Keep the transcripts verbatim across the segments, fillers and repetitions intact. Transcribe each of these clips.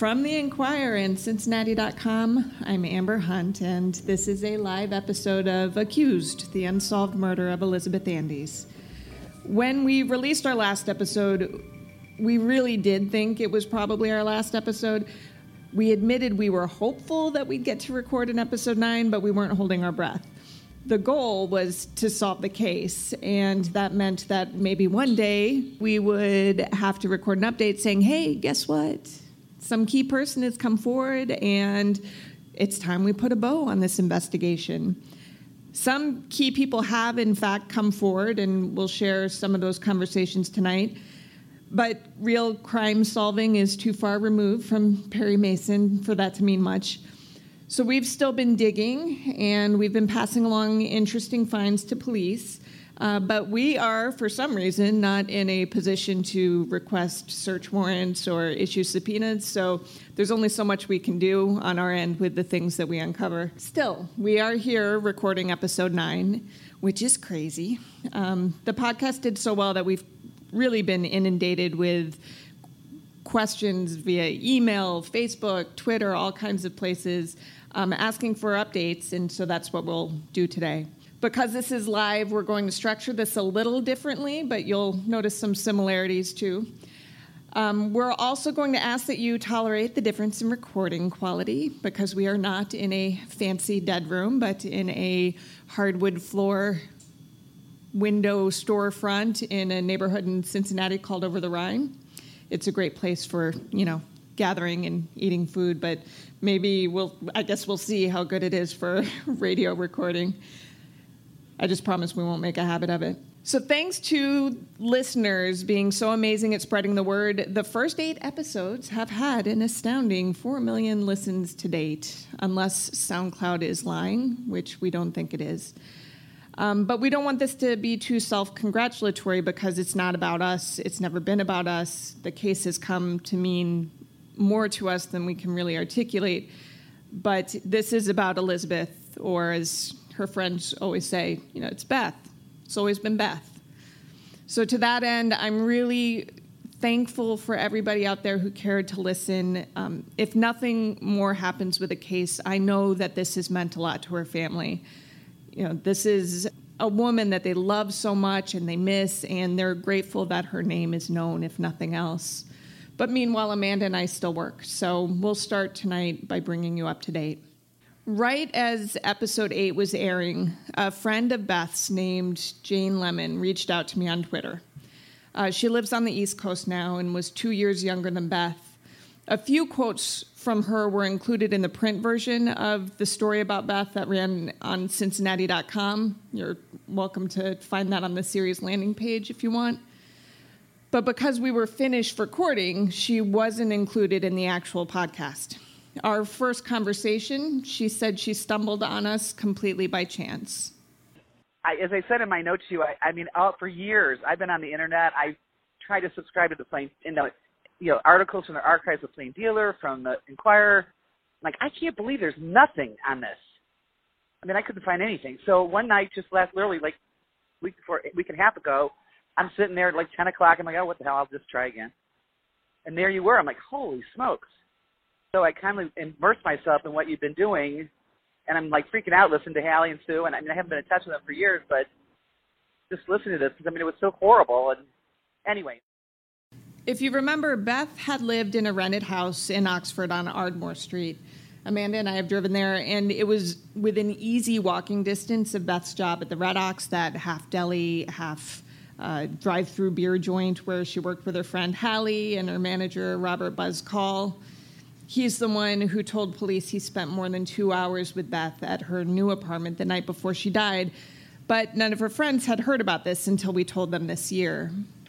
From the Enquirer and Cincinnati dot com, I'm Amber Hunt, and this is a live episode of Accused, the Unsolved Murder of Elizabeth Andes. When we released our last episode, we really did think it was probably our last episode. We admitted we were hopeful that we'd get to record an episode nine, but we weren't holding our breath. The goal was to solve the case, and that meant that maybe one day we would have to record an update saying, hey, guess what? Some key person has come forward, and it's time we put a bow on this investigation. Some key people have, in fact, come forward, and we'll share some of those conversations tonight. But real crime solving is too far removed from Perry Mason for that to mean much. So we've still been digging, and we've been passing along interesting finds to police. Uh, but we are, for some reason, not in a position to request search warrants or issue subpoenas, so there's only so much we can do on our end with the things that we uncover. Still, we are here recording episode nine, which is crazy. Um, the podcast did so well that we've really been inundated with questions via email, Facebook, Twitter, all kinds of places, um, asking for updates, and so that's what we'll do today. Because this is live, we're going to structure this a little differently, but you'll notice some similarities too. Um, we're also going to ask that you tolerate the difference in recording quality, because we are not in a fancy dead room, but in a hardwood floor window storefront in a neighborhood in Cincinnati called Over the Rhine. It's a great place for, you know, gathering and eating food, but maybe we'll, I guess we'll see how good it is for radio recording. I just promise we won't make a habit of it. So thanks to listeners being so amazing at spreading the word, the first eight episodes have had an astounding four million listens to date, unless SoundCloud is lying, which we don't think it is. Um, but we don't want this to be too self-congratulatory because it's not about us. It's never been about us. The case has come to mean more to us than we can really articulate. But this is about Elizabeth, or as her friends always say, you know, it's Beth. It's always been Beth. So to that end, I'm really thankful for everybody out there who cared to listen. Um, if nothing more happens with the case, I know that this has meant a lot to her family. You know, this is a woman that they love so much and they miss, and they're grateful that her name is known, if nothing else. But meanwhile, Amanda and I still work, so we'll start tonight by bringing you up to date. Right as episode eight was airing, a friend of Beth's named Jane Lemon reached out to me on Twitter. Uh, she lives on the East Coast now and was two years younger than Beth. A few quotes from her were included in the print version of the story about Beth that ran on Cincinnati dot com. You're welcome to find that on the series landing page if you want. But because we were finished recording, she wasn't included in the actual podcast. Our first conversation, she said she stumbled on us completely by chance. I, as I said in my notes to you, I, I mean, all, for years, I've been on the internet. I tried to subscribe to the Plain, you know, you know, articles from the archives of Plain Dealer, from the Enquirer. Like, I can't believe there's nothing on this. I mean, I couldn't find anything. So one night, just last, literally, like, a week before, a week and a half ago, I'm sitting there at like ten o'clock. I'm like, oh, what the hell? I'll just try again. And there you were. I'm like, holy smokes. So I kind of immersed myself in what you've been doing, and I'm like freaking out listening to Hallie and Sue, and I mean, I haven't been in touch with them for years, but just listening to this, because I mean, it was so horrible. And anyway. If you remember, Beth had lived in a rented house in Oxford on Ardmore Street. Amanda and I have driven there, and it was within easy walking distance of Beth's job at the Red Ox, that half deli, half uh, drive-through beer joint where she worked with her friend Hallie and her manager, Robert Buzz Call. He's the one who told police he spent more than two hours with Beth at her new apartment the night before she died, but none of her friends had heard about this until we told them this year.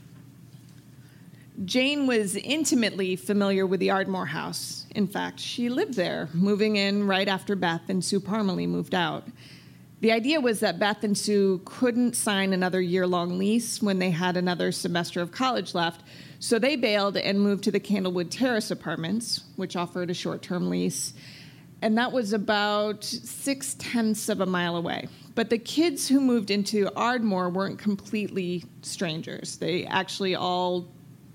Jane was intimately familiar with the Ardmore house. In fact, she lived there, moving in right after Beth and Sue Parmalee moved out. The idea was that Beth and Sue couldn't sign another year-long lease when they had another semester of college left, so they bailed and moved to the Candlewood Terrace apartments, which offered a short-term lease, and that was about six-tenths of a mile away. But the kids who moved into Ardmore weren't completely strangers. They actually all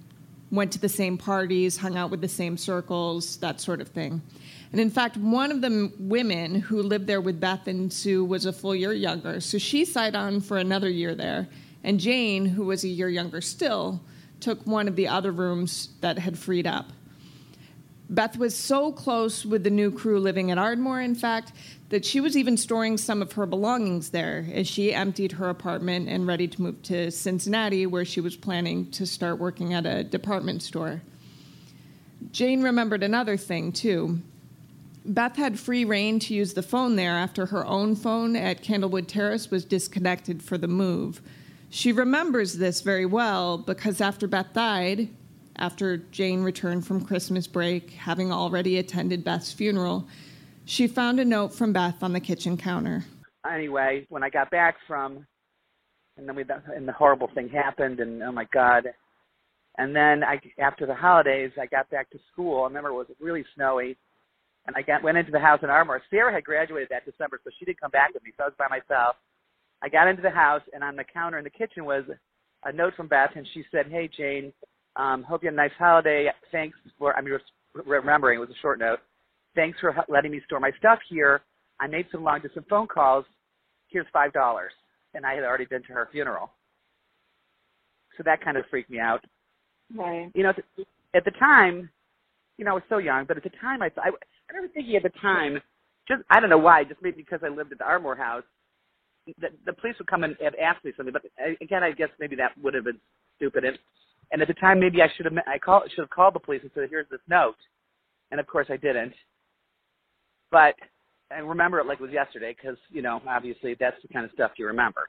went to the same parties, hung out with the same circles, that sort of thing. And in fact, one of the m- women who lived there with Beth and Sue was a full year younger, so she signed on for another year there. And Jane, who was a year younger still, took one of the other rooms that had freed up. Beth was so close with the new crew living at Ardmore, in fact, that she was even storing some of her belongings there as she emptied her apartment and ready to move to Cincinnati, where she was planning to start working at a department store. Jane remembered another thing, too. Beth had free reign to use the phone there after her own phone at Candlewood Terrace was disconnected for the move. She remembers this very well because after Beth died, after Jane returned from Christmas break, having already attended Beth's funeral, she found a note from Beth on the kitchen counter. Anyway, when I got back from, and then we, and the horrible thing happened, and oh my God. And then I, after the holidays, I got back to school. I remember it was really snowy, and I got, went into the house in Ardmore. Sarah had graduated that December, so she didn't come back with me, so I was by myself. I got into the house, and on the counter in the kitchen was a note from Beth, and she said, "Hey, Jane, um, hope you had a nice holiday. Thanks for," I mean, remembering, it was a short note. "Thanks for letting me store my stuff here. I made some long-distance phone calls. Here's five dollars." And I had already been to her funeral. So that kind of freaked me out. Right. You know, at the time, you know, I was so young, but at the time, I, I, I remember thinking at the time, just, I don't know why, just maybe because I lived at the Ardmore house, the, the police would come and ask me something. But again, I guess maybe that would have been stupid. And, and at the time, maybe I should have I call, should have called the police and said, "Here's this note." And of course, I didn't. But I remember it like it was yesterday because, you know, obviously that's the kind of stuff you remember.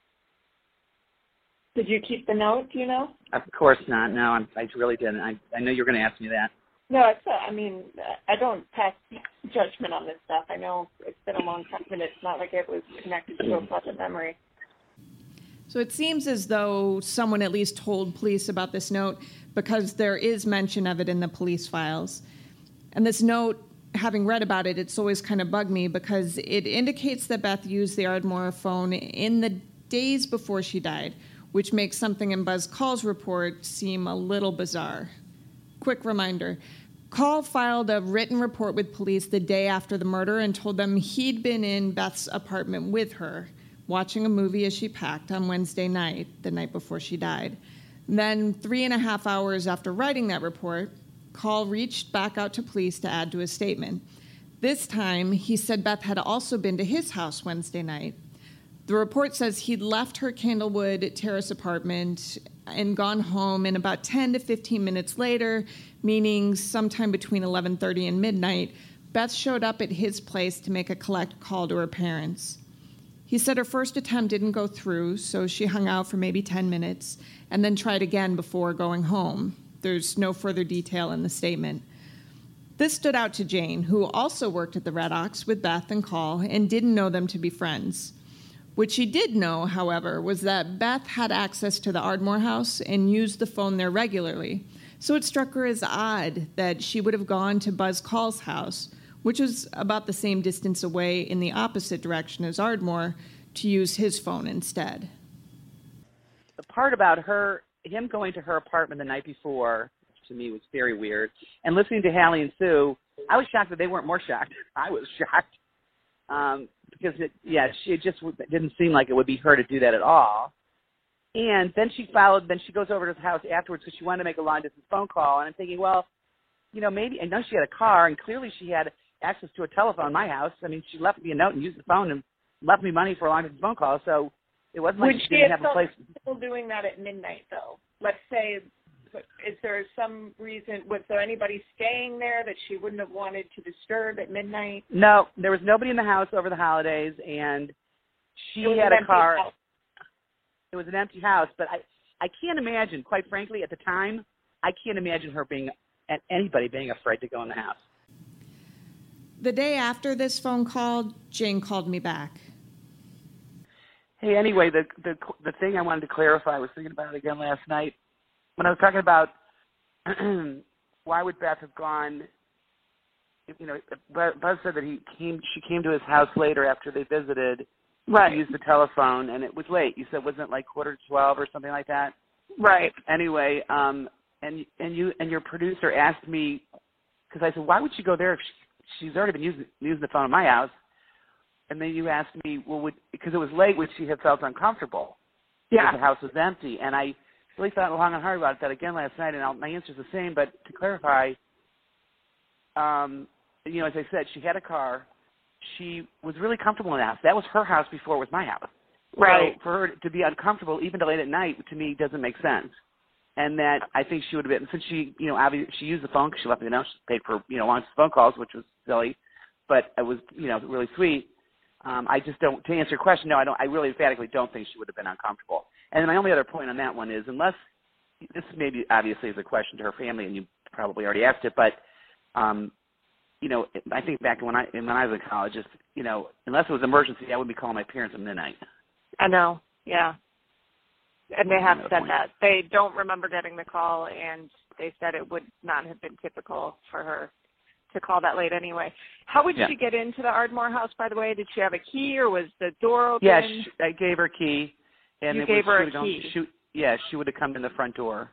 Did you keep the note, do you know? Of course not. No, I'm, I really didn't. I, I know you were going to ask me that. No, it's a, I mean, I don't pass judgment on this stuff. I know it's been a long time, and it's not like it was connected to a pleasant memory. So it seems as though someone at least told police about this note because there is mention of it in the police files. And this note, having read about it, it's always kind of bugged me because it indicates that Beth used the Ardmore phone in the days before she died, which makes something in Buzz Call's report seem a little bizarre. Quick reminder, Call filed a written report with police the day after the murder and told them he'd been in Beth's apartment with her, watching a movie as she packed on Wednesday night, the night before she died. Then, three and a half hours after writing that report, Call reached back out to police to add to his statement. This time, he said Beth had also been to his house Wednesday night. The report says he'd left her Candlewood Terrace apartment and gone home, and about ten to fifteen minutes later, meaning sometime between eleven thirty and midnight, Beth showed up at his place to make a collect call to her parents. He said her first attempt didn't go through, so she hung out for maybe ten minutes and then tried again before going home. There's no further detail in the statement. This stood out to Jane, who also worked at the Red Ox with Beth and Call and didn't know them to be friends. What she did know, however, was that Beth had access to the Ardmore house and used the phone there regularly. So it struck her as odd that she would have gone to Buzz Call's house, which was about the same distance away in the opposite direction as Ardmore, to use his phone instead. The part about her, him going to her apartment the night before, to me was very weird. And listening to Hallie and Sue, I was shocked that they weren't more shocked. I was shocked. Um, because, it, yeah, she, it just didn't seem like it would be her to do that at all. And then she followed, then she goes over to his house afterwards because she wanted to make a long-distance phone call. And I'm thinking, well, you know, maybe, I know she had a car, and clearly she had access to a telephone in my house. I mean, she left me a note and used the phone and left me money for a long-distance phone call. So it wasn't like Would she, she didn't have have a place. Still doing that at midnight, though? Let's say, is there some reason, was there anybody staying there that she wouldn't have wanted to disturb at midnight? No, there was nobody in the house over the holidays, and she It was had an a empty car. house. It was an empty house, but I, I can't imagine, quite frankly, at the time, I can't imagine her being, and anybody being afraid to go in the house. The day after this phone call, Jane called me back. Hey, anyway, the the the thing I wanted to clarify, I was thinking about it again last night. When I was talking about why would Beth have gone, you know, Buzz said that he came, she came to his house later after they visited. Right. To use the telephone, and it was late. You said, wasn't it like quarter to twelve or something like that? Right. Anyway, um, and and you and your producer asked me, because I said, why would she go there if she, she's already been using using the phone in my house? And then you asked me, well, would, because it was late, would she have felt uncomfortable? Yeah. The house was empty, and I really thought long and hard about that again last night, and I'll, my answer's the same. But to clarify, um, you know, as I said, she had a car. She was really comfortable in the house. That was her house before it was my house. Right. So for her to be uncomfortable even till late at night, to me, doesn't make sense. And that I think she would have been, since she, you know, obviously she used the phone because she left me a note. She paid for, you know, long phone calls, which was silly, but it was, you know, really sweet. Um, I just don't, to answer your question, no, I don't, I really emphatically don't think she would have been uncomfortable. And my only other point on that one is, unless, this maybe obviously is a question to her family, and you probably already asked it, but, um, you know, I think back when I, when I was in college, just, you know, unless it was emergency, I wouldn't be calling my parents at midnight. I know, yeah. And they have Another said point. that. They don't remember getting the call, and they said it would not have been typical for her to call that late anyway. How would Yeah. she get into the Ardmore house, by the way? Did she have a key, or was the door open? Yeah, she, I gave her a key. And You it gave was, her she a gone, key. She, yeah, she would have come in the front door.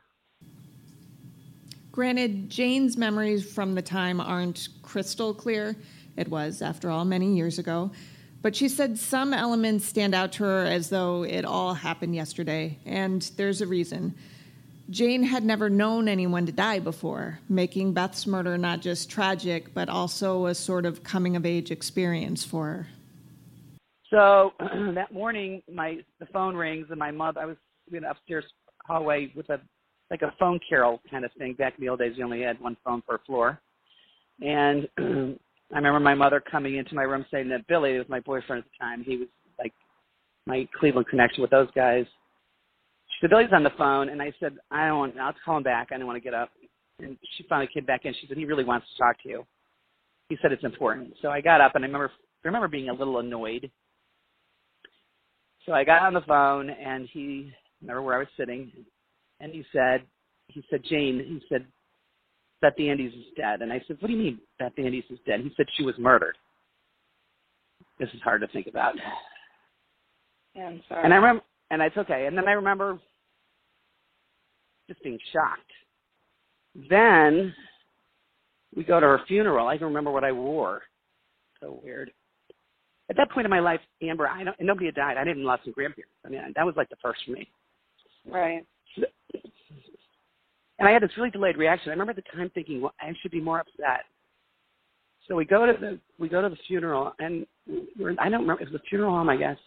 Granted, Jane's memories from the time aren't crystal clear. It was, after all, many years ago. But she said some elements stand out to her as though it all happened yesterday, and there's a reason. Jane had never known anyone to die before, making Beth's murder not just tragic, but also a sort of coming-of-age experience for her. So that morning, my the phone rings, and my mother, I was in an upstairs hallway with a like a phone carol kind of thing. Back in the old days, you only had one phone per floor. And I remember my mother coming into my room saying that Billy, who was my boyfriend at the time, he was like my Cleveland connection with those guys. She said, Billy's on the phone. And I said, I don't want, I'll call him back. I don't want to get up. And she finally came back in. She said, he really wants to talk to you. He said, it's important. So I got up, and I remember, I remember being a little annoyed. So I got on the phone, and he, I remember where I was sitting, and he said, he said, Jane, he said, Beth Andes is dead. And I said, what do you mean Beth Andes is dead? He said, she was murdered. This is hard to think about. Yeah, I'm sorry. And I remember, and it's okay. And then I remember just being shocked. Then we go to her funeral. I can remember what I wore. So weird. At that point in my life, Amber, I don't, nobody had died. I didn't lost some grandparents. I mean, that was like the first for me. Right. And I had this really delayed reaction. I remember at the time thinking, well, I should be more upset. So we go to the we go to the funeral, and we're, I don't remember, it was a funeral home, I guess.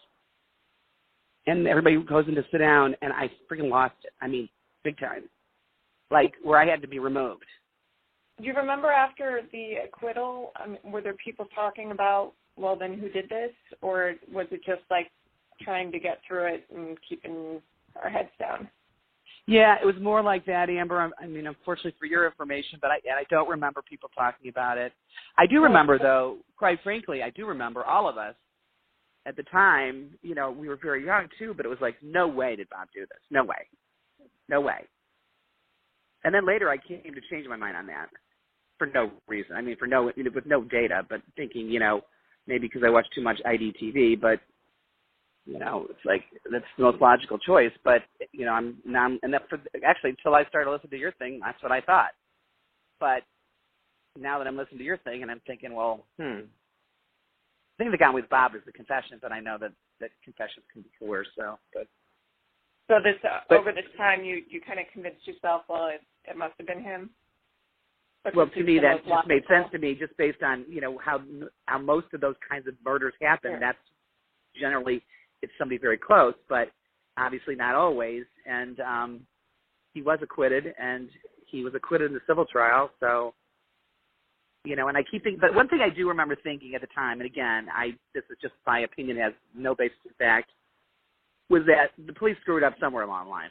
And everybody goes in to sit down, and I freaking lost it. I mean, big time. Like, where I had to be removed. Do you remember after the acquittal, um, were there people talking about, well, then who did this? Or was it just like trying to get through it and keeping our heads down? Yeah, it was more like that, Amber. I mean, unfortunately for your information, but I, and I don't remember people talking about it. I do remember, though, quite frankly, I do remember all of us at the time, you know, we were very young, too, but it was like, no way did Bob do this. No way. No way. And then later I came to change my mind on that for no reason. I mean, for no, you know, with no data, but thinking, you know, maybe because I watched too much I D T V, but, you know, it's like, that's the most logical choice. But, you know, I'm now, and that for, actually, until I started listening to your thing, that's what I thought. But now that I'm listening to your thing, and I'm thinking, well, hmm. The thing that got me with Bob is the confession, but I know that, that confessions can be coerced, so, but. So this, uh, but, over this time, you, you kind of convinced yourself, well, it, it must have been him? But well, to me, that just logical. made sense to me, just based on, you know, how how most of those kinds of murders happen. Sure. That's generally, it's somebody very close, but obviously not always. And um, he was acquitted, and he was acquitted in the civil trial. So, you know, and I keep thinking, but one thing I do remember thinking at the time, and again, I this is just my opinion, has no basis in fact, was that the police screwed up somewhere along the line.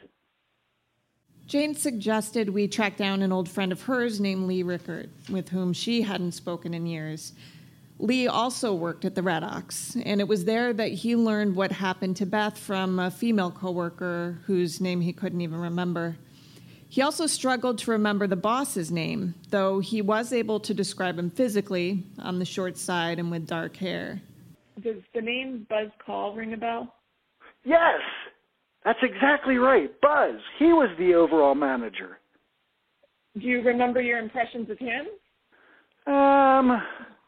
Jane suggested we track down an old friend of hers named Lee Rickert, with whom she hadn't spoken in years. Lee also worked at the Red Ox, and it was there that he learned what happened to Beth from a female coworker whose name he couldn't even remember. He also struggled to remember the boss's name, though he was able to describe him physically, on the short side and with dark hair. Does the name Buzz Call ring a bell? Yes, that's exactly right. Buzz, he was the overall manager. Do you remember your impressions of him? Um,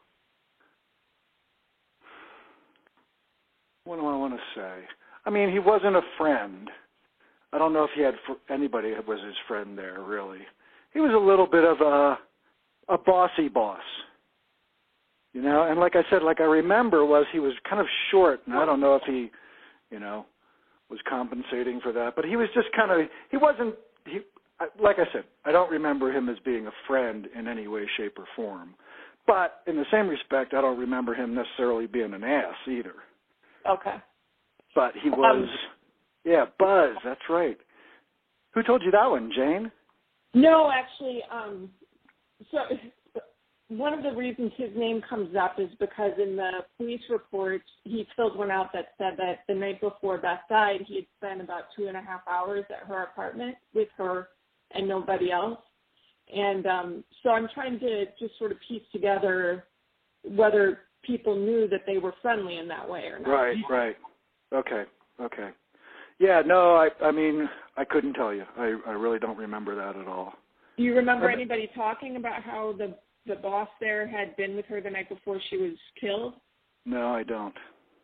what do I want to say? I mean, he wasn't a friend. I don't know if he had fr- anybody that was his friend there, really. He was a little bit of a a bossy boss, you know. And like I said, like I remember was he was kind of short, and I don't know if he, you know, was compensating for that. But he was just kind of, he wasn't, he, like I said, I don't remember him as being a friend in any way, shape, or form. But in the same respect, I don't remember him necessarily being an ass either. Okay. But he was, Um, yeah, Buzz, that's right. Who told you that one, Jane? No, actually, um, so one of the reasons his name comes up is because in the police report, he filled one out that said that the night before Beth died, he had spent about two and a half hours at her apartment with her and nobody else. And um, so I'm trying to just sort of piece together whether people knew that they were friendly in that way or not. Right, right. Okay, okay. Yeah, no, I I mean, I couldn't tell you. I, I really don't remember that at all. Do you remember I, anybody talking about how the, the boss there had been with her the night before she was killed? No, I don't.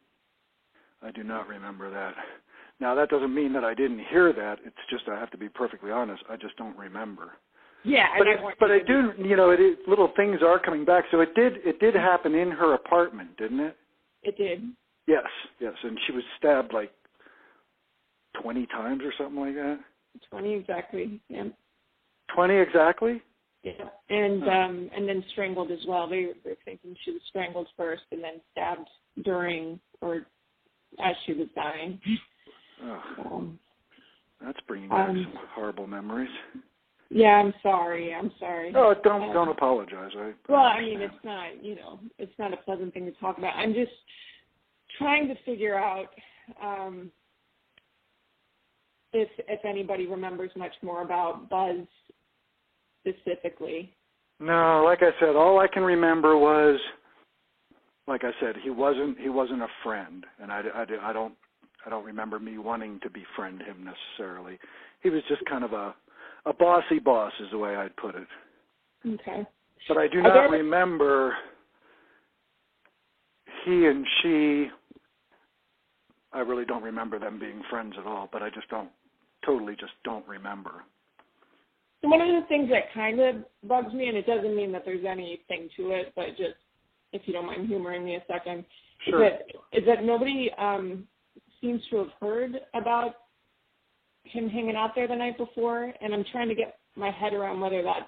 I do not remember that. Now, that doesn't mean that I didn't hear that. It's just I have to be perfectly honest. I just don't remember. Yeah, but and it, I want but I to do. You know, it is, little things are coming back. So it did. It did happen in her apartment, didn't it? It did. Yes, yes, and she was stabbed like twenty times or something like that. Twenty exactly. Yeah. Twenty exactly. Yeah, and Oh. um, and then strangled as well. They were thinking she was strangled first and then stabbed during or as she was dying. Oh, Um, that's bringing back um, some horrible memories. yeah, I'm sorry. I'm sorry. Oh, don't Um, don't apologize. I, Well, I I mean, it's not, you know, it's not a pleasant thing to talk about. I'm just trying to figure out um, if if anybody remembers much more about Buzz specifically. No, like I said, all I can remember was, like I said, he wasn't he wasn't a friend, and I, I, I don't I don't remember me wanting to befriend him necessarily. He was just kind of a a bossy boss, is the way I'd put it. Okay. But I do Are not there- remember he and she. I really don't remember them being friends at all. But I just don't totally just don't remember. So one of the things that kind of bugs me, and it doesn't mean that there's anything to it, but just if you don't mind humoring me a second, Sure. is that, is that nobody um, seems to have heard about him hanging out there the night before, and I'm trying to get my head around whether that's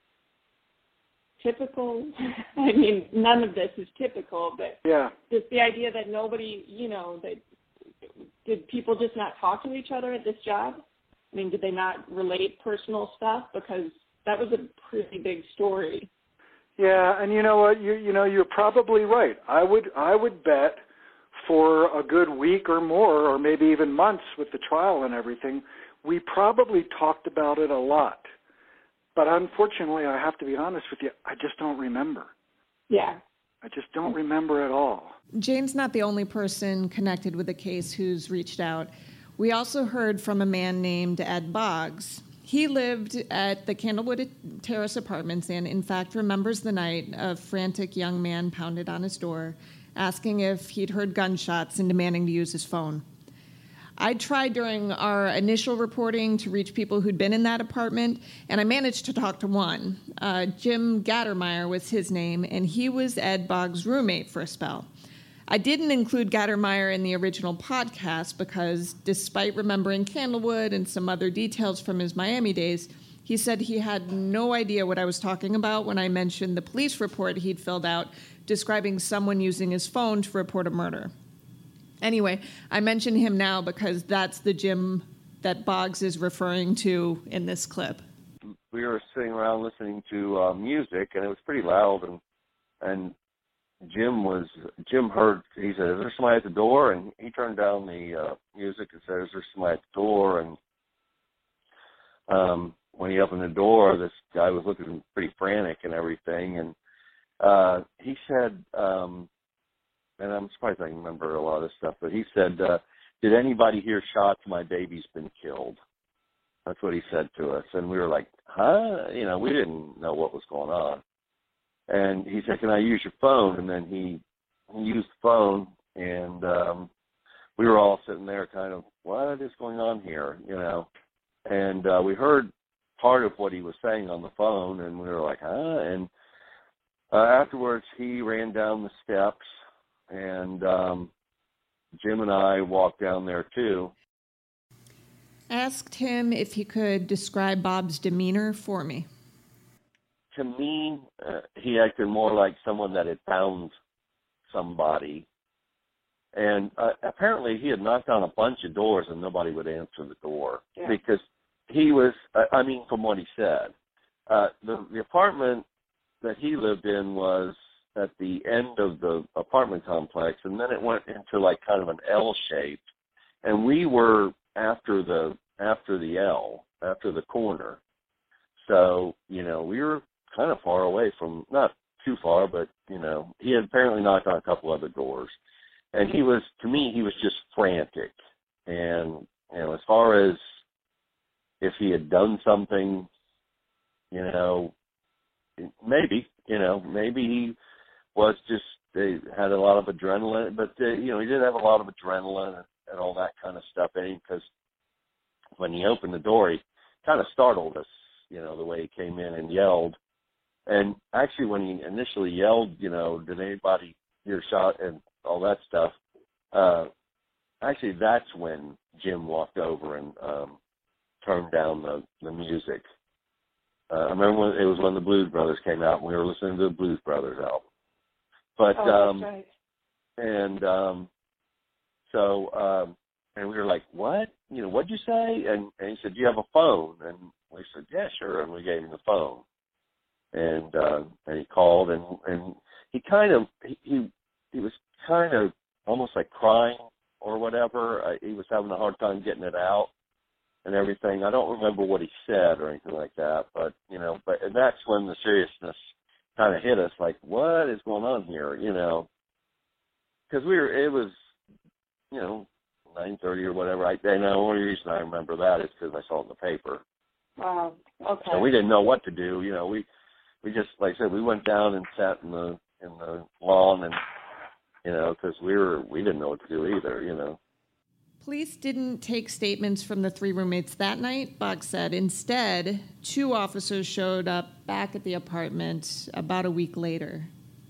typical. I mean, none of this is typical, but Yeah. just the idea that nobody, you know, that did people just not talk to each other at this job? I mean, did they not relate personal stuff? Because that was a pretty big story. Yeah, and you know what? You you know you're probably right. I would I would bet for a good week or more, or maybe even months with the trial and everything, we probably talked about it a lot. But unfortunately, I have to be honest with you, I just don't remember. Yeah. I just don't remember at all. Jane's not the only person connected with the case who's reached out. We also heard from a man named Ed Boggs. He lived at the Candlewood Terrace Apartments and, in fact, remembers the night a frantic young man pounded on his door, asking if he'd heard gunshots and demanding to use his phone. I tried during our initial reporting to reach people who'd been in that apartment, and I managed to talk to one. Uh, Jim Gattermeyer was his name, and he was Ed Boggs' roommate for a spell. I didn't include Gattermeyer in the original podcast because, despite remembering Candlewood and some other details from his Miami days, he said he had no idea what I was talking about when I mentioned the police report he'd filled out describing someone using his phone to report a murder. Anyway, I mention him now because that's the Jim that Boggs is referring to in this clip. We were sitting around listening to uh, music, and it was pretty loud, and and Jim was Jim heard, he said, "Is there somebody at the door?" And he turned down the uh, music and said, "Is there somebody at the door?" And um, when he opened the door, this guy was looking pretty frantic and everything, and uh, he said, um, and I'm surprised I can remember a lot of this stuff, but he said, uh, "Did anybody hear shots? My baby's been killed." That's what he said to us. And we were like, huh? You know, we didn't know what was going on. And he said, can I use your phone? And then he, he used the phone, and um, we were all sitting there kind of, what is going on here, you know? And uh, we heard part of what he was saying on the phone, and we were like, huh? And uh, afterwards, he ran down the steps, and um, Jim and I walked down there, too. Asked him if he could describe Bob's demeanor for me. To me, uh, he acted more like someone that had found somebody. And uh, apparently he had knocked on a bunch of doors and nobody would answer the door. Yeah. Because he was, uh, I mean, from what he said, uh, the, the apartment that he lived in was at the end of the apartment complex, and then it went into like kind of an L shape. And we were after the after the L, after the corner. So, you know, we were kind of far away from, not too far, but, you know, he had apparently knocked on a couple other doors. And he was, to me, he was just frantic. And, you know, as far as if he had done something, you know, maybe, you know, maybe he was just, they had a lot of adrenaline, but, uh, you know, he did have a lot of adrenaline and all that kind of stuff in him, because when he opened the door, he kind of startled us, you know, the way he came in and yelled. And actually, when he initially yelled, you know, did anybody hear a shot and all that stuff, uh, actually, that's when Jim walked over and um, turned down the, the music. Uh, I remember when it was when the Blues Brothers came out, and we were listening to the Blues Brothers album. But, oh, um, that's right. and um, so, um, and we were like, what? You know, what'd you say? And, and he said, do you have a phone? And we said, yeah, sure. And we gave him the phone. And uh, and he called, and, and he kind of, he, he he was kind of almost like crying or whatever. Uh, he was having a hard time getting it out and everything. I don't remember what he said or anything like that, but, you know, but and that's when the seriousness kind of hit us, like, what is going on here, you know? Because we were, it was, you know, nine thirty or whatever. I, and the only reason I remember that is because I saw it in the paper. Wow. Okay. So we didn't know what to do. You know, we we just, like I said, we went down and sat in the in the lawn, and you know, because we were we didn't know what to do either. You know. Police didn't take statements from the three roommates that night, Boggs said. Instead, two officers showed up back at the apartment about a week later.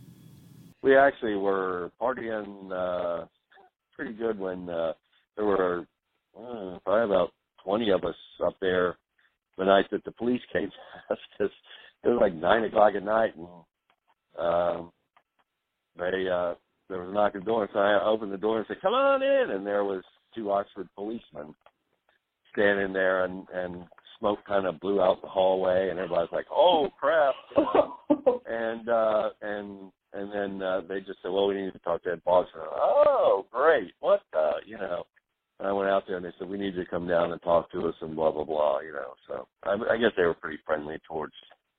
We actually were partying uh, pretty good when uh, there were uh, probably about twenty of us up there the night that the police came past, because it was like nine o'clock at night, and um, they uh, there was a knock at the door, so I opened the door and said, "Come on in," and there was two Oxford policemen standing there, and, and smoke kind of blew out the hallway, and everybody's like, "Oh crap!" You know? and uh, and and then uh, they just said, "Well, we need to talk to Ed Boggs." Oh, great! What the, you know? And I went out there, and they said, "We need you to come down and talk to us," and blah blah blah, you know. So I, I guess they were pretty friendly towards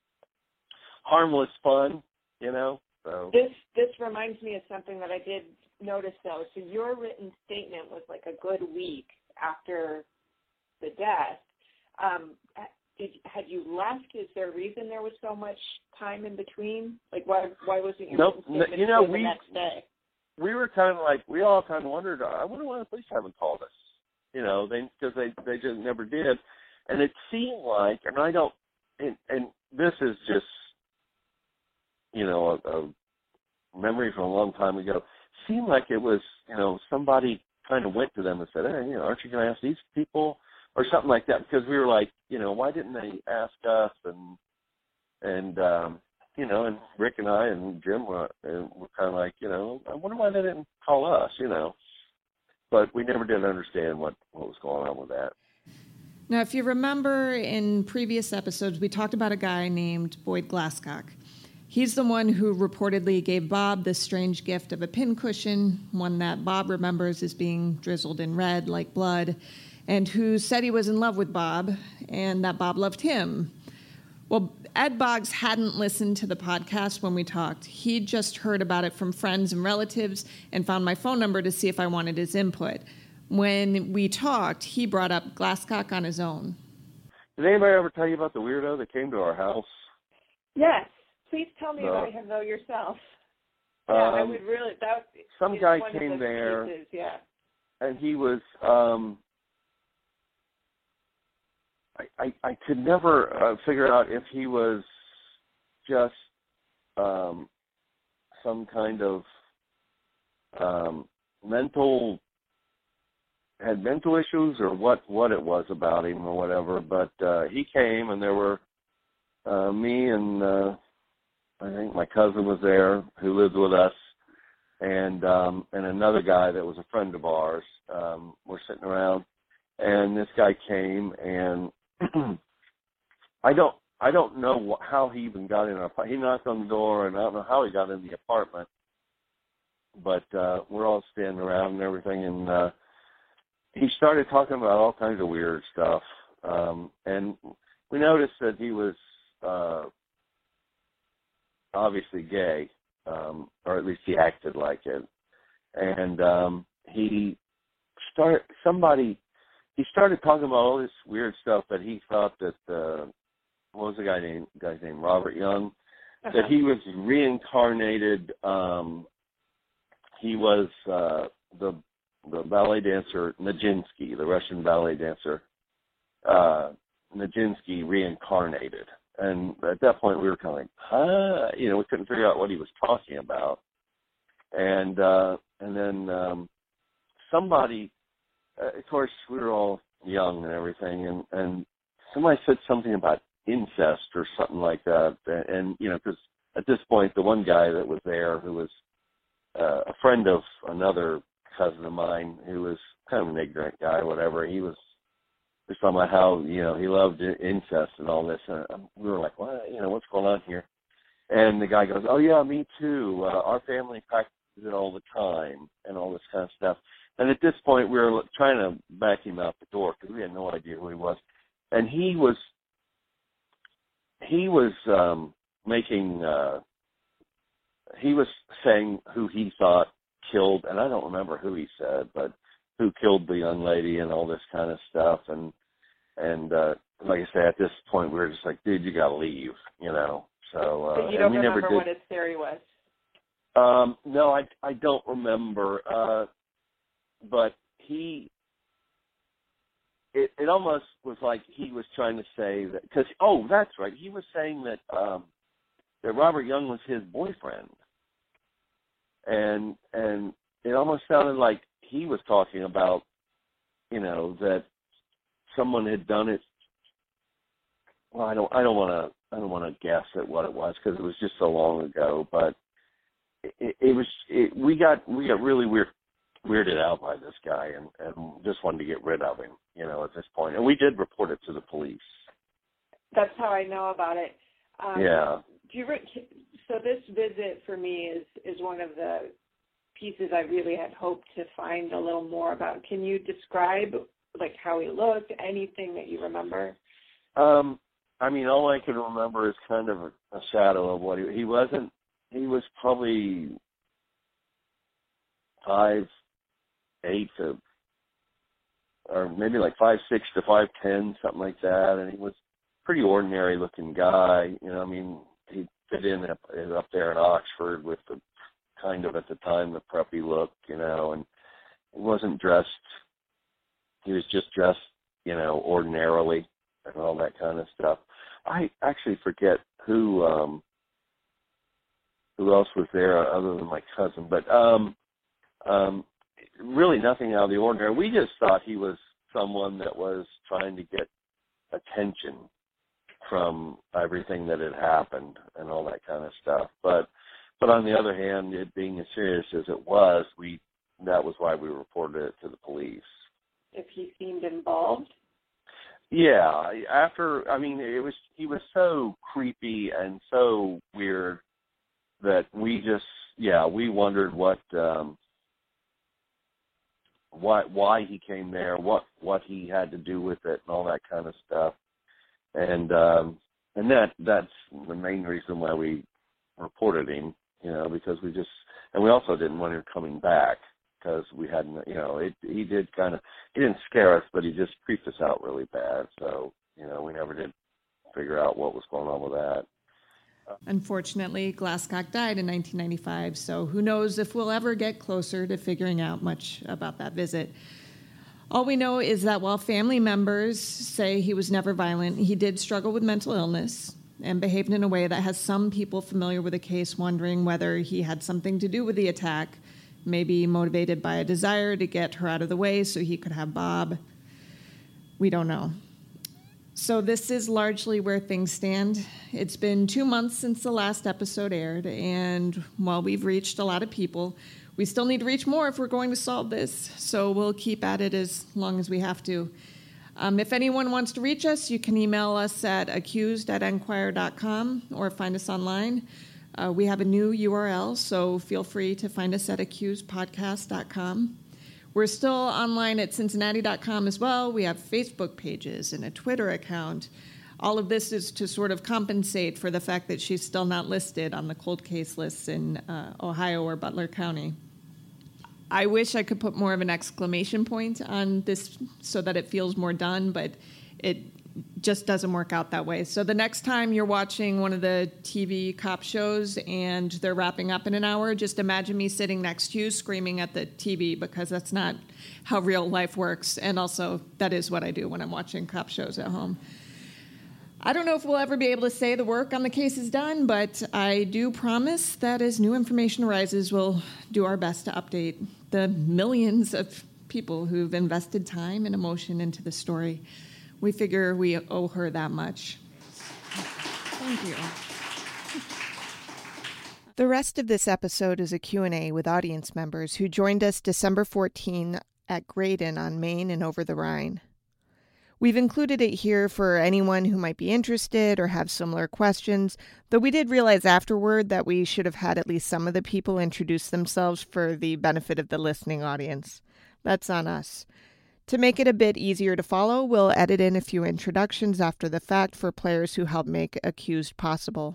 harmless fun, you know. So this this reminds me of something that I did notice, though. So your written statement was like a good week after the death. Um, did had you left? Is there a reason there was so much time in between? Like, why why wasn't your nope, written statement you know, the we, next day? We were kind of like, we all kind of wondered, I wonder why the police haven't called us, you know, they because they, they just never did. And it seemed like, and I don't, and, and this is just, you know, a, a memory from a long time ago, seemed like it was, you know, somebody kind of went to them and said, hey, you know, aren't you going to ask these people? Or something like that, because we were like, you know, why didn't they ask us? And, and um, you know, and Rick and I and Jim were, uh, were kind of like, you know, I wonder why they didn't call us, you know. But we never did understand what, what was going on with that. Now, if you remember in previous episodes, we talked about a guy named Boyd Glasscock. He's the one who reportedly gave Bob this strange gift of a pincushion, one that Bob remembers as being drizzled in red like blood, and who said he was in love with Bob and that Bob loved him. Well, Ed Boggs hadn't listened to the podcast when we talked. He'd just heard about it from friends and relatives and found my phone number to see if I wanted his input. When we talked, he brought up Glasscock on his own. Did anybody ever tell you about the weirdo that came to our house? Yes. Please tell me No. about him, though, yourself. Yeah, um, I would really. That some is guy one came of those there, cases, yeah. and he was. Um, I, I I could never uh, figure out if he was just um, some kind of um, mental had mental issues or what what it was about him or whatever. But uh, he came, and there were uh, me and. Uh, I think my cousin was there who lived with us, and um, and another guy that was a friend of ours. Um, we're sitting around, and this guy came, and I don't I don't know wh- how he even got in our. He knocked on the door, and I don't know how he got in the apartment. But uh, we're all standing around and everything, and uh, he started talking about all kinds of weird stuff, um, and we noticed that he was. Uh, obviously gay, um, or at least he acted like it. And um, he started, somebody, he started talking about all this weird stuff that he thought that, uh, what was the guy name, guy's name, Robert Young, uh-huh. that he was reincarnated, um, he was uh, the the ballet dancer Nijinsky, the Russian ballet dancer, uh, Nijinsky reincarnated. And at that point, we were kind of like, huh? You know, we couldn't figure out what he was talking about. And uh, and then um, somebody, uh, of course, we were all young and everything, and, and somebody said something about incest or something like that. And, and you know, because at this point, the one guy that was there who was uh, a friend of another cousin of mine who was kind of an ignorant guy, whatever, he was Just talking about how, you know, he loved incest and all this. And we were like, what, you know, what's going on here? And the guy goes, oh, yeah, me too. Uh, our family practices it all the time and all this kind of stuff. And at this point, we were trying to back him out the door because we had no idea who he was. And he was, he was um, making, uh, he was saying who he thought killed, and I don't remember who he said, but who killed the young lady and all this kind of stuff. And, and uh, like I say, at this point, we were just like, dude, you got to leave, you know. So, uh, but you don't and we remember never did. what his theory was? Um, no, I, I don't remember. Uh, but he, it, it almost was like he was trying to say that, because, oh, that's right. He was saying that, um, that Robert Young was his boyfriend. And, and it almost sounded like he was talking about, you know, that someone had done it. Well, I don't, I don't want to, I don't want to guess at what it was because it was just so long ago. But it, it was, it, we got, we got really weird, weirded out by this guy, and, and just wanted to get rid of him, you know, at this point. And we did report it to the police. That's how I know about it. Um, yeah. Do you re- so this visit for me is is one of the pieces I really had hoped to find a little more about. Can you describe like how he looked? Anything that you remember? Um, I mean, all I can remember is kind of a, a shadow of what he he wasn't. He was probably five eight to, or maybe like five six to five ten, something like that. And he was a pretty ordinary looking guy. You know, I mean, he fit in up, up there in Oxford with the kind of at the time the preppy look, you know, and he wasn't dressed. He was just dressed, you know, ordinarily and all that kind of stuff. I actually forget who um, who else was there other than my cousin, but um, um, really nothing out of the ordinary. We just thought he was someone that was trying to get attention from everything that had happened and all that kind of stuff. But but on the other hand, it being as serious as it was, we that was why we reported it to the police. If he seemed involved? Yeah. After, I mean, it was he was so creepy and so weird that we just, yeah, we wondered what, um, why why he came there, what what he had to do with it, and all that kind of stuff. And um, and that that's the main reason why we reported him, you know, because we just, and we also didn't want him coming back because we hadn't, you know, it, he did kind of, he didn't scare us, but he just creeped us out really bad. So you know, we never did figure out what was going on with that. Unfortunately, Glasscock died in nineteen ninety-five, so who knows if we'll ever get closer to figuring out much about that visit. All we know is that while family members say he was never violent, he did struggle with mental illness and behaved in a way that has some people familiar with the case wondering whether he had something to do with the attack, maybe motivated by a desire to get her out of the way so he could have Bob. We don't know. So this is largely where things stand. It's been two months since the last episode aired, and while we've reached a lot of people, we still need to reach more if we're going to solve this, so we'll keep at it as long as we have to. Um, if anyone wants to reach us, you can email us at accused at enquirer dot com or find us online. Uh, we have a new U R L, so feel free to find us at accused podcast dot com. We're still online at cincinnati dot com as well. We have Facebook pages and a Twitter account. All of this is to sort of compensate for the fact that she's still not listed on the cold case lists in uh, Ohio or Butler County. I wish I could put more of an exclamation point on this so that it feels more done, but it just doesn't work out that way. So the next time you're watching one of the T V cop shows and they're wrapping up in an hour, just imagine me sitting next to you screaming at the T V, because that's not how real life works. And also, that is what I do when I'm watching cop shows at home. I don't know if we'll ever be able to say the work on the case is done, but I do promise that as new information arises, we'll do our best to update the millions of people who've invested time and emotion into the story. We figure we owe her that much. Thank you. The rest of this episode is a Q and A with audience members who joined us December fourteenth at Graydon on Main and over the Rhine. We've included it here for anyone who might be interested or have similar questions, though we did realize afterward that we should have had at least some of the people introduce themselves for the benefit of the listening audience. That's on us. To make it a bit easier to follow, we'll edit in a few introductions after the fact for players who helped make Accused possible.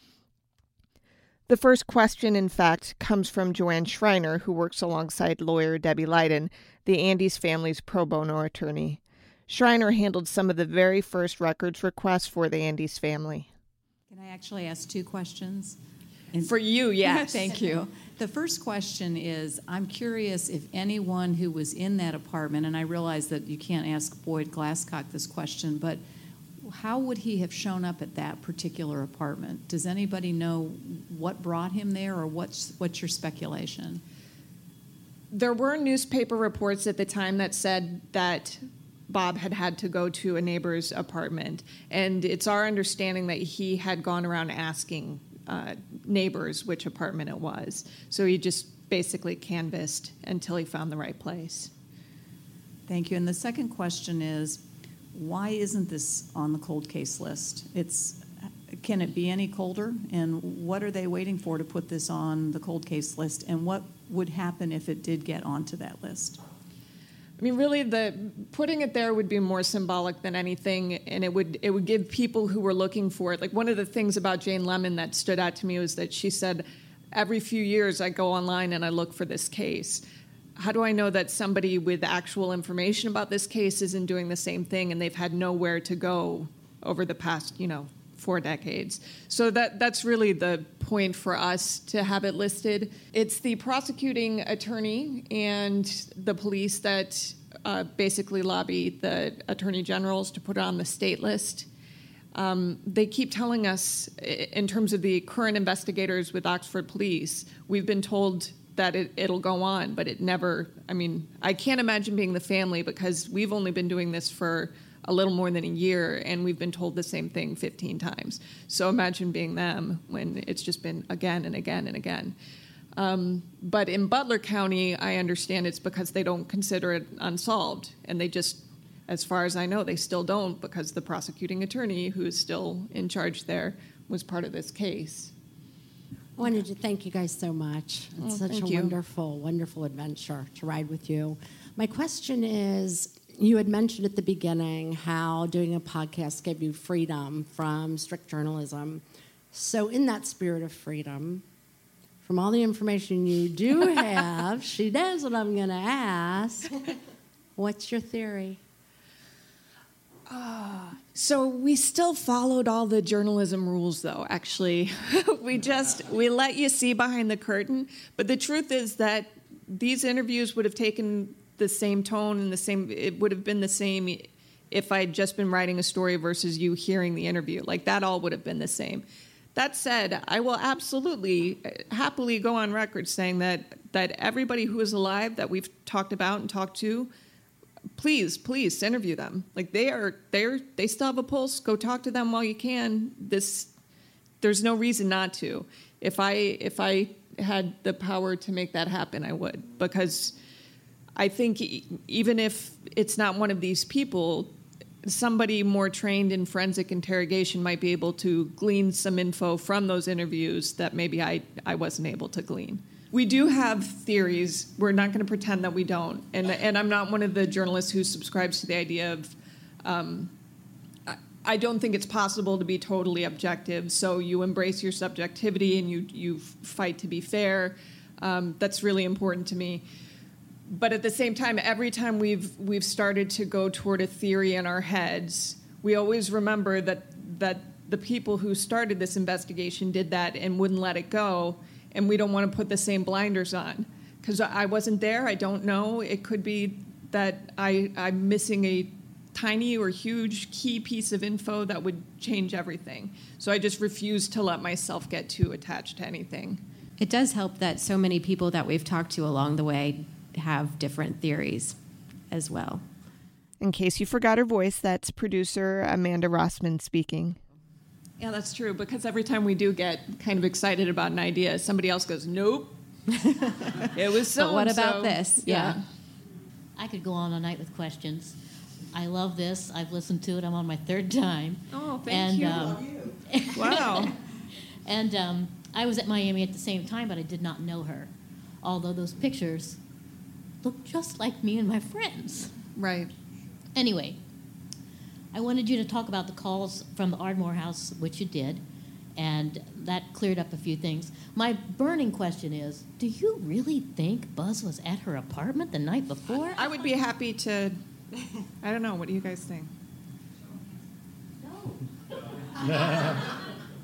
The first question, in fact, comes from Joanne Schreiner, who works alongside lawyer Debbie Leiden, the Andes family's pro bono attorney. Schreiner handled some of the very first records requests for the Andes family. Can I actually ask two questions? For you, yes. Thank you. The first question is, I'm curious if anyone who was in that apartment, and I realize that you can't ask Boyd Glasscock this question, but how would he have shown up at that particular apartment? Does anybody know what brought him there, or what's, what's your speculation? There were newspaper reports at the time that said that Bob had had to go to a neighbor's apartment, and it's our understanding that he had gone around asking uh, neighbors which apartment it was. So he just basically canvassed until he found the right place. Thank you. And the second question is, why isn't this on the cold case list? It's, can it be any colder? And what are they waiting for to put this on the cold case list? And what would happen if it did get onto that list? I mean, really, the putting it there would be more symbolic than anything, and it would it would give people who were looking for it. Like, one of the things about Jane Lemon that stood out to me was that she said, every few years I go online and I look for this case. How do I know that somebody with actual information about this case isn't doing the same thing, and they've had nowhere to go over the past, you know, four decades? So that that's really the point for us to have it listed. It's the prosecuting attorney and the police that uh, basically lobby the attorney generals to put it on the state list. Um, they keep telling us, in terms of the current investigators with Oxford Police, we've been told that it, it'll go on, but it never, I mean, I can't imagine being the family, because we've only been doing this for a little more than a year, and we've been told the same thing fifteen times. So imagine being them when it's just been again and again and again. Um, but in Butler County, I understand it's because they don't consider it unsolved, and they just, as far as I know, they still don't, because the prosecuting attorney, who is still in charge there, was part of this case. I wanted to thank you guys so much. It's Oh, such a thank you. wonderful, wonderful adventure to ride with you. My question is, you had mentioned at the beginning how doing a podcast gave you freedom from strict journalism. So in that spirit of freedom, from all the information you do have, she knows what I'm going to ask. What's your theory? So we still followed all the journalism rules, though, actually. we just, we let you see behind the curtain. But the truth is that these interviews would have taken the same tone and the same, it would have been the same if I'd just been writing a story versus you hearing the interview. Like, that all would have been the same. That said, I will absolutely, happily go on record saying that, that everybody who is alive that we've talked about and talked to, please, please interview them. Like, they are, they're, they still have a pulse. Go talk to them while you can. This, there's no reason not to. If I, if I had the power to make that happen, I would. Because I think even if it's not one of these people, somebody more trained in forensic interrogation might be able to glean some info from those interviews that maybe I, I wasn't able to glean. We do have theories. We're not going to pretend that we don't. And and I'm not one of the journalists who subscribes to the idea of, um, I, I don't think it's possible to be totally objective. So you embrace your subjectivity and you, you fight to be fair. Um, that's really important to me. But at the same time, every time we've we've started to go toward a theory in our heads, we always remember that that the people who started this investigation did that and wouldn't let it go, and we don't want to put the same blinders on. Because I wasn't there, I don't know. It could be that I, I'm missing a tiny or huge key piece of info that would change everything. So I just refuse to let myself get too attached to anything. It does help that so many people that we've talked to along the way have different theories as well. In case you forgot her voice, that's producer Amanda Rossman speaking. Yeah, that's true, because every time we do get kind of excited about an idea, somebody else goes, nope. It was so. But what about this? Yeah. yeah. I could go on all night with questions. I love this. I've listened to it. I'm on my third time. Oh, thank and, you. Um, love you. Wow. And um, I was at Miami at the same time, but I did not know her, although those pictures look just like me and my friends. Right. Anyway, I wanted you to talk about the calls from the Ardmore house, which you did, and that cleared up a few things. My burning question is, do you really think Buzz was at her apartment the night before? I would be happy to, I don't know, what do you guys think? No. Hell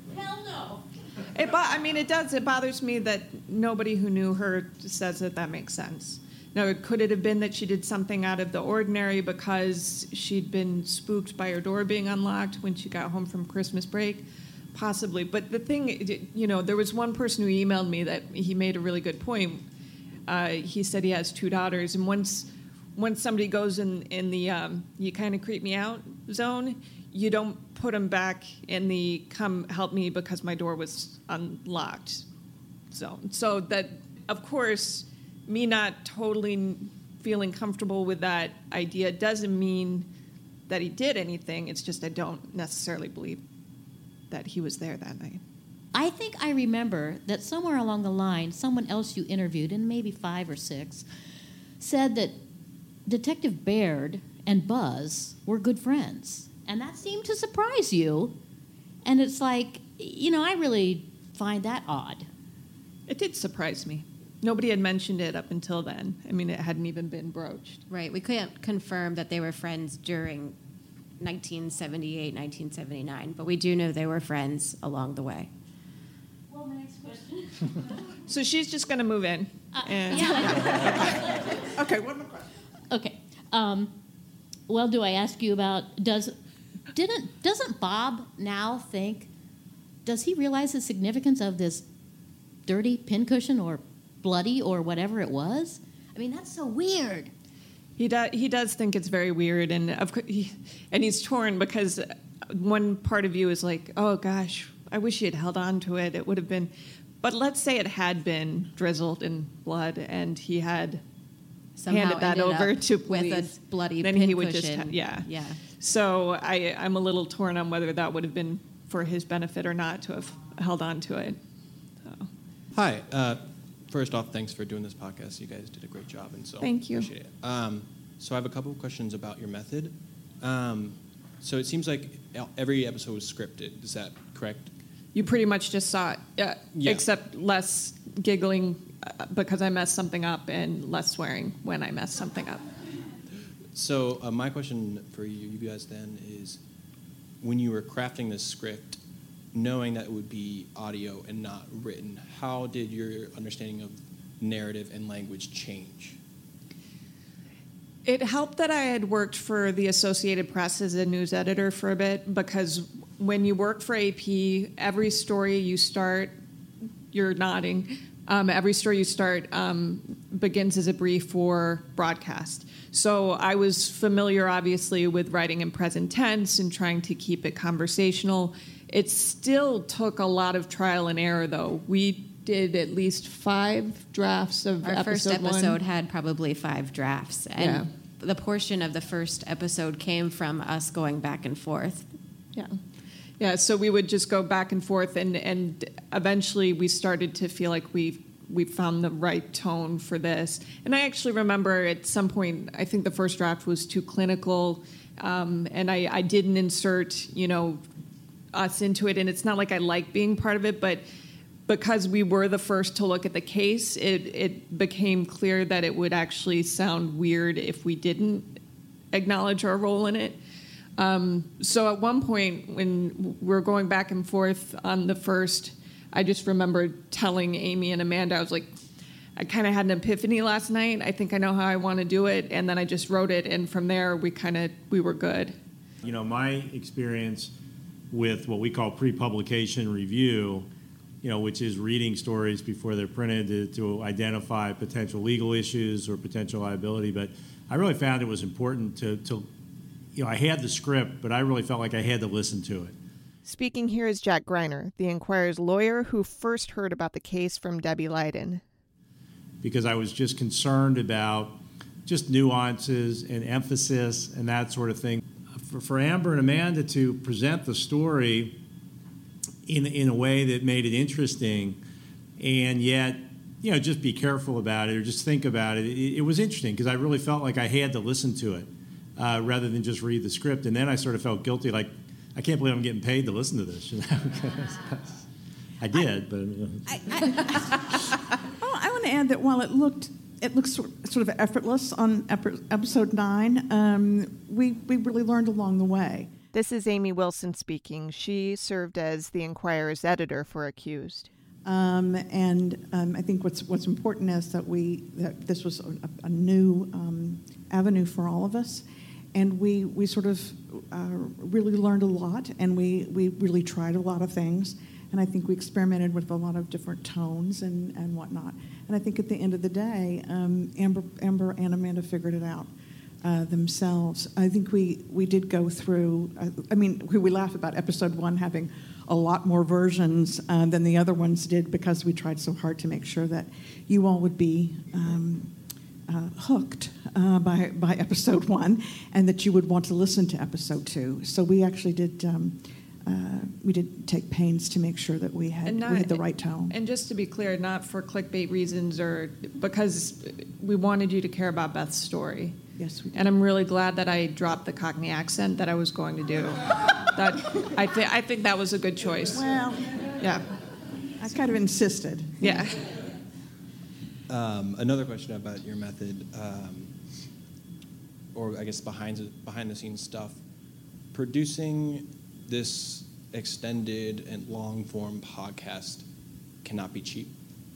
no. It, bo- I mean, it does. It bothers me that nobody who knew her says that that makes sense. Now, could it have been that she did something out of the ordinary because she'd been spooked by her door being unlocked when she got home from Christmas break? Possibly. But the thing, you know, there was one person who emailed me that he made a really good point. Uh, he said he has two daughters, and once once somebody goes in, in the um, you kind of creep me out zone, you don't put them back in the come help me because my door was unlocked zone. So that, of course, me not totally feeling comfortable with that idea doesn't mean that he did anything. It's just I don't necessarily believe that he was there that night. I think I remember that somewhere along the line, someone else you interviewed, and maybe five or six, said that Detective Baird and Buzz were good friends. And that seemed to surprise you. And it's like, you know, I really find that odd. It did surprise me. Nobody had mentioned it up until then. I mean, it hadn't even been broached. Right. We couldn't confirm that they were friends during nineteen seventy-eight, nineteen seventy-nine, but we do know they were friends along the way. Well, my next question. So she's just going to move in. Uh, and, yeah. okay. Okay, one more question. Okay. Um, well, do I ask you about, does, didn't, doesn't Bob now think, does he realize the significance of this dirty pincushion or bloody or whatever it was? I mean, that's so weird. He does. He does think it's very weird, and of course, he, and he's torn because one part of you is like, "Oh gosh, I wish he had held on to it. It would have been." But let's say it had been drizzled in blood, and he had Somehow handed that ended over up to with police. a bloody then he would just, ha- yeah, yeah. So I, I'm a little torn on whether that would have been for his benefit or not to have held on to it. So. Hi. Uh, First off, thanks for doing this podcast. You guys did a great job, and so Thank you. appreciate it. Um, so I have a couple of questions about your method. Um, so it seems like every episode was scripted. Is that correct? You pretty much just saw it, uh, Yeah. except less giggling uh, because I messed something up and less swearing when I messed something up. So uh, my question for you, you guys then is, when you were crafting this script, knowing that it would be audio and not written, how did your understanding of narrative and language change? It helped that I had worked for the Associated Press as a news editor for a bit, because when you work for A P, every story you start, you're nodding, um, every story you start um, begins as a brief for broadcast. So I was familiar, obviously, with writing in present tense and trying to keep it conversational. It still took a lot of trial and error, though. We did at least five drafts of Our episode first episode one. had probably five drafts, and Yeah. the portion of the first episode came from us going back and forth. Yeah. Yeah, so we would just go back and forth, and, and eventually we started to feel like we we found the right tone for this. And I actually remember at some point, I think the first draft was too clinical, um, and I, I didn't insert, you know, us into it. And it's not like I like being part of it, but because we were the first to look at the case, it, it became clear that it would actually sound weird if we didn't acknowledge our role in it. Um, so at one point, when we were going back and forth on the first, I just remember telling Amy and Amanda, I was like, I kind of had an epiphany last night. I think I know how I want to do it. And then I just wrote it. And from there, we kind of, we were good. You know, my experience with what we call pre-publication review, you know, which is reading stories before they're printed to, to identify potential legal issues or potential liability. But I really found it was important to, to, you know, I had the script, but I really felt like I had to listen to it. Speaking here is Jack Greiner, the Enquirer's lawyer who first heard about the case from Debbie Leiden. Because I was just concerned about just nuances and emphasis and that sort of thing. For, for Amber and Amanda to present the story in in a way that made it interesting, and yet, you know, just be careful about it or just think about it. It, it was interesting because I really felt like I had to listen to it uh, rather than just read the script. And then I sort of felt guilty, like, I can't believe I'm getting paid to listen to this. You know? I did, but. You know. I, I, oh, I want to add that while it looked it looks sort of effortless on episode nine, um, we we really learned along the way. This is Amy Wilson speaking. She served as the Enquirer's editor for Accused. Um, and um, I think what's what's important is that we that this was a, a new um, avenue for all of us, and we we sort of uh, really learned a lot, and we we really tried a lot of things, and I think we experimented with a lot of different tones and and whatnot. And I think at the end of the day, um, Amber Amber and Amanda figured it out uh, themselves. I think we we did go through. Uh, I mean, we, we laugh about episode one having a lot more versions uh, than the other ones did because we tried so hard to make sure that you all would be um, uh, hooked uh, by by episode one, and that you would want to listen to episode two. So we actually did um, uh, we did take pains to make sure that we had not, we had the right tone. And just to be clear, not for clickbait reasons or because we wanted you to care about Beth's story. Yes, we did. And I'm really glad that I dropped the Cockney accent that I was going to do. That I think I think that was a good choice. Well, yeah, I kind of insisted. Yeah. Um, another question about your method, um, or I guess behind behind the scenes stuff. Producing this extended and long form podcast cannot be cheap.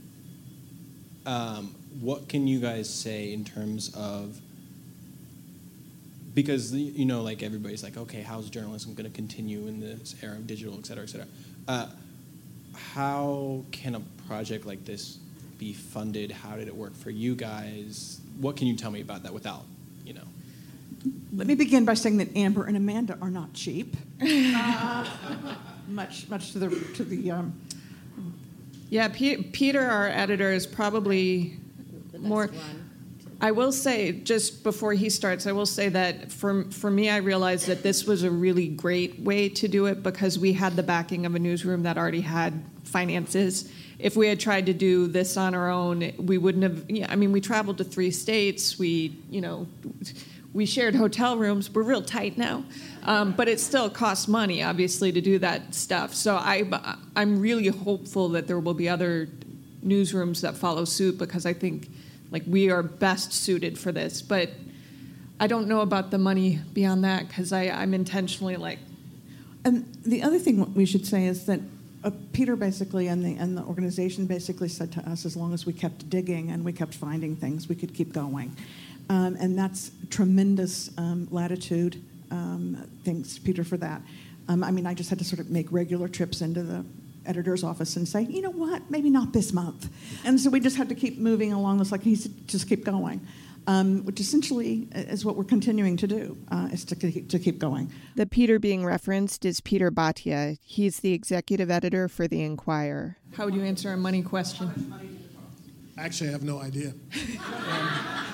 Um, what can you guys say in terms of? Because, you know, like everybody's like, okay, how's journalism going to continue in this era of digital, et cetera, et cetera? Uh, how can a project like this be funded? How did it work for you guys? What can you tell me about that without, you know? Let me begin by saying that Amber and Amanda are not cheap. uh, much, much to the to the. Um, yeah, P- Peter, our editor, is probably more. One. I will say, just before he starts, I will say that for for me, I realized that this was a really great way to do it because we had the backing of a newsroom that already had finances. If we had tried to do this on our own, we wouldn't have. Yeah, I mean, we traveled to three states. We, you know, we shared hotel rooms. We're real tight now, um, but it still costs money, obviously, to do that stuff. So I, I'm really hopeful that there will be other newsrooms that follow suit because I think. Like, we are best suited for this. But I don't know about the money beyond that because I'm intentionally like. And the other thing we should say is that uh, Peter basically and the and the organization basically said to us, as long as we kept digging and we kept finding things, we could keep going, um, and that's tremendous um, latitude. Um, thanks, Peter, for that. Um, I mean, I just had to sort of make regular trips into the editor's office and say, you know what, maybe not this month. And so we just had to keep moving along this, like he said, just keep going, um, which essentially is what we're continuing to do, uh, is to keep, to keep going. The Peter being referenced is Peter Bhatia. He's the executive editor for The Enquirer. How would you answer a money question? Actually, I have no idea. um,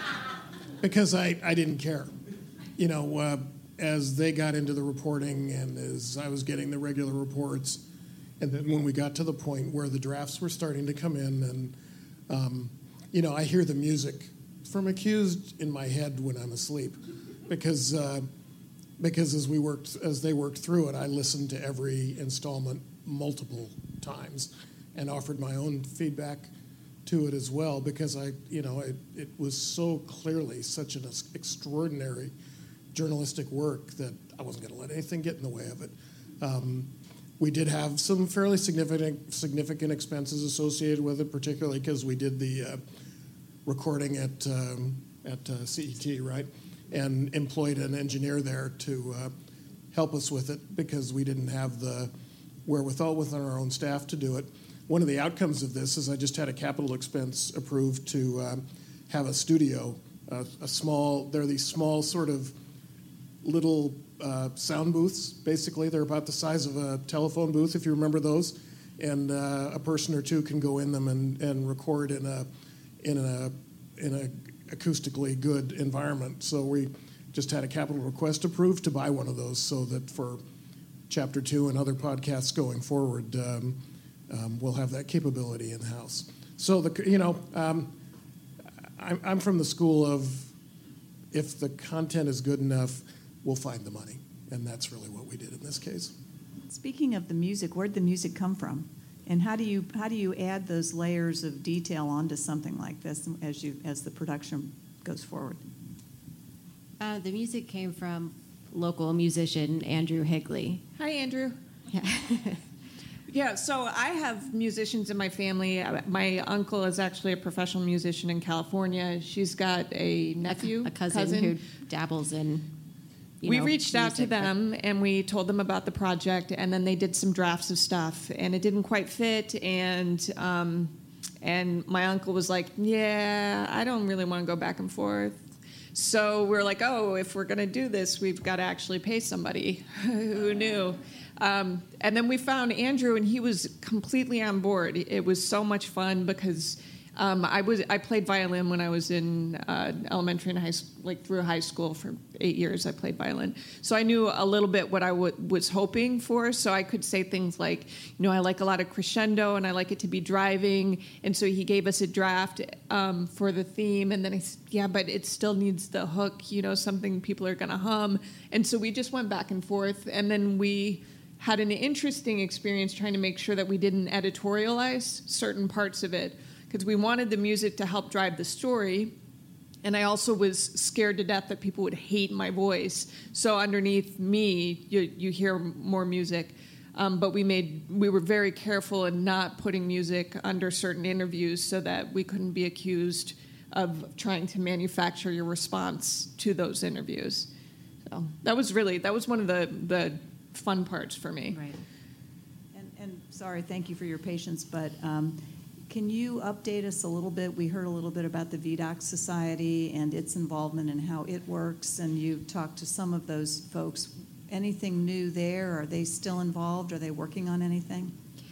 because I, I didn't care. You know, uh, as they got into the reporting and as I was getting the regular reports, and then when we got to the point where the drafts were starting to come in, and, um, you know, I hear the music from Accused in my head when I'm asleep, because uh, because as we worked, as they worked through it, I listened to every installment multiple times and offered my own feedback to it as well, because I, you know, it, it was so clearly such an extraordinary journalistic work that I wasn't going to let anything get in the way of it. Um, we did have some fairly significant significant expenses associated with it, particularly because we did the uh, recording at um, at uh, C E T, right, and employed an engineer there to uh, help us with it because we didn't have the wherewithal within our own staff to do it. One of the outcomes of this is I just had a capital expense approved to um, have a studio, uh, a small. There are these small sort of little uh, sound booths, basically. They're about the size of a telephone booth, if you remember those, and uh, a person or two can go in them and, and record in a in a in a acoustically good environment. So we just had a capital request approved to buy one of those, so that for Chapter Two and other podcasts going forward, um, um, we'll have that capability in house. So the you know, um, I'm, I'm from the school of if the content is good enough, we'll find the money, and that's really what we did in this case. Speaking of the music, where'd the music come from, and how do you how do you add those layers of detail onto something like this as you as the production goes forward? Uh, the music came from local musician Andrew Higley. Hi, Andrew. Yeah. Yeah, so I have musicians in my family. My uncle is actually a professional musician in California. She's got a nephew, a cousin, cousin. who dabbles in. You we know, reached out to music, them but... and we told them about the project, and then they did some drafts of stuff, and it didn't quite fit. And um, and my uncle was like, "Yeah, I don't really want to go back and forth." So we're like, "Oh, if we're going to do this, we've got to actually pay somebody." Who knew? Um, and then we found Andrew, and he was completely on board. It was so much fun because um, I was I played violin when I was in uh, elementary and high school, like through high school for eight years. I played violin, so I knew a little bit what I w- was hoping for. So I could say things like, you know, I like a lot of crescendo, and I like it to be driving. And so he gave us a draft um, for the theme, and then I said, yeah, but it still needs the hook, you know, something people are going to hum. And so we just went back and forth, and then we had an interesting experience trying to make sure that we didn't editorialize certain parts of it, because we wanted the music to help drive the story, and I also was scared to death that people would hate my voice. So underneath me, you, you hear more music, um, but we made we were very careful in not putting music under certain interviews so that we couldn't be accused of trying to manufacture your response to those interviews. So that was really that was one of the the fun parts for me. Right. And, and sorry, thank you for your patience, but um, can you update us a little bit? We heard a little bit about the V DOC Society and its involvement and how it works, and you've talked to some of those folks. Anything new there? Are they still involved? Are they working on anything?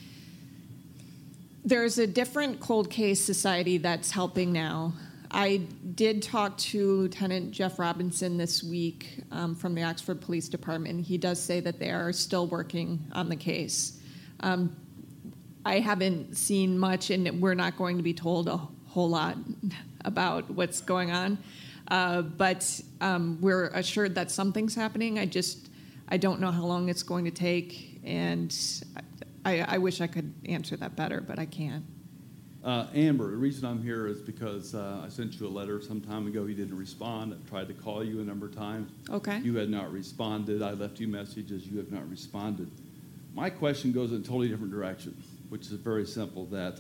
There's a different cold case society that's helping now. I did talk to Lieutenant Jeff Robinson this week um, from the Oxford Police Department. He does say that they are still working on the case. Um, I haven't seen much, and we're not going to be told a whole lot about what's going on. Uh, but um, we're assured that something's happening. I just, I don't know how long it's going to take, and I, I wish I could answer that better, but I can't. Uh, Amber, the reason I'm here is because uh, I sent you a letter some time ago. You didn't respond. I tried to call you a number of times. Okay. You had not responded. I left you messages. You have not responded. My question goes in a totally different direction, which is very simple, that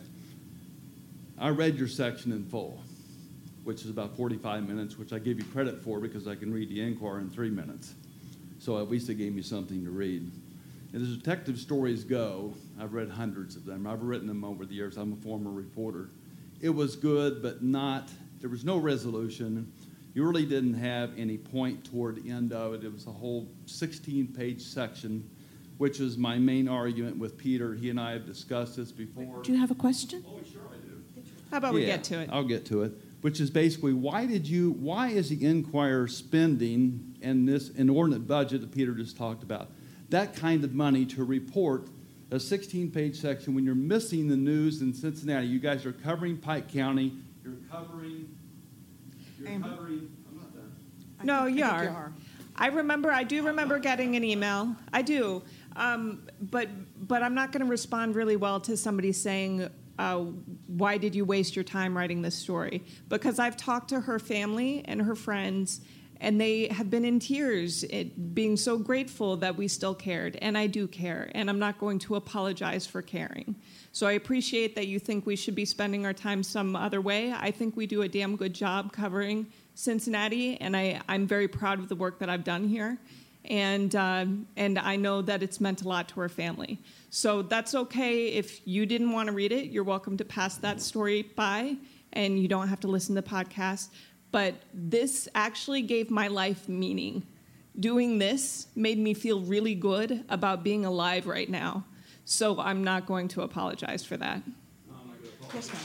I read your section in full, which is about forty-five minutes, which I give you credit for because I can read the Enquirer in three minutes. So at least it gave me something to read. And as detective stories go, I've read hundreds of them. I've written them over the years. I'm a former reporter. It was good, but not, there was no resolution. You really didn't have any point toward the end of it. It was a whole sixteen-page section, which is my main argument with Peter. He and I have discussed this before. Do you have a question? Oh, sure I do. How about we Yeah, get to it? I'll get to it. Which is basically, why did you, why is the Enquirer spending in this inordinate budget that Peter just talked about that kind of money to report a sixteen-page section when you're missing the news in Cincinnati? You guys are covering Pike County. You're covering, you're Amber. covering, I'm not done. No, you think are. you are. I remember, I do remember getting an email. I do. Um, but, but I'm not going to respond really well to somebody saying, uh, why did you waste your time writing this story? Because I've talked to her family and her friends, and they have been in tears, it, being so grateful that we still cared. And I do care, and I'm not going to apologize for caring. So I appreciate that you think we should be spending our time some other way. I think we do a damn good job covering Cincinnati, and I, I'm very proud of the work that I've done here. And, uh, and I know that it's meant a lot to her family. So that's okay. If you didn't want to read it, you're welcome to pass that story by, and you don't have to listen to the podcast. But this actually gave my life meaning. Doing this made me feel really good about being alive right now. So I'm not going to apologize for that. Yes, ma'am.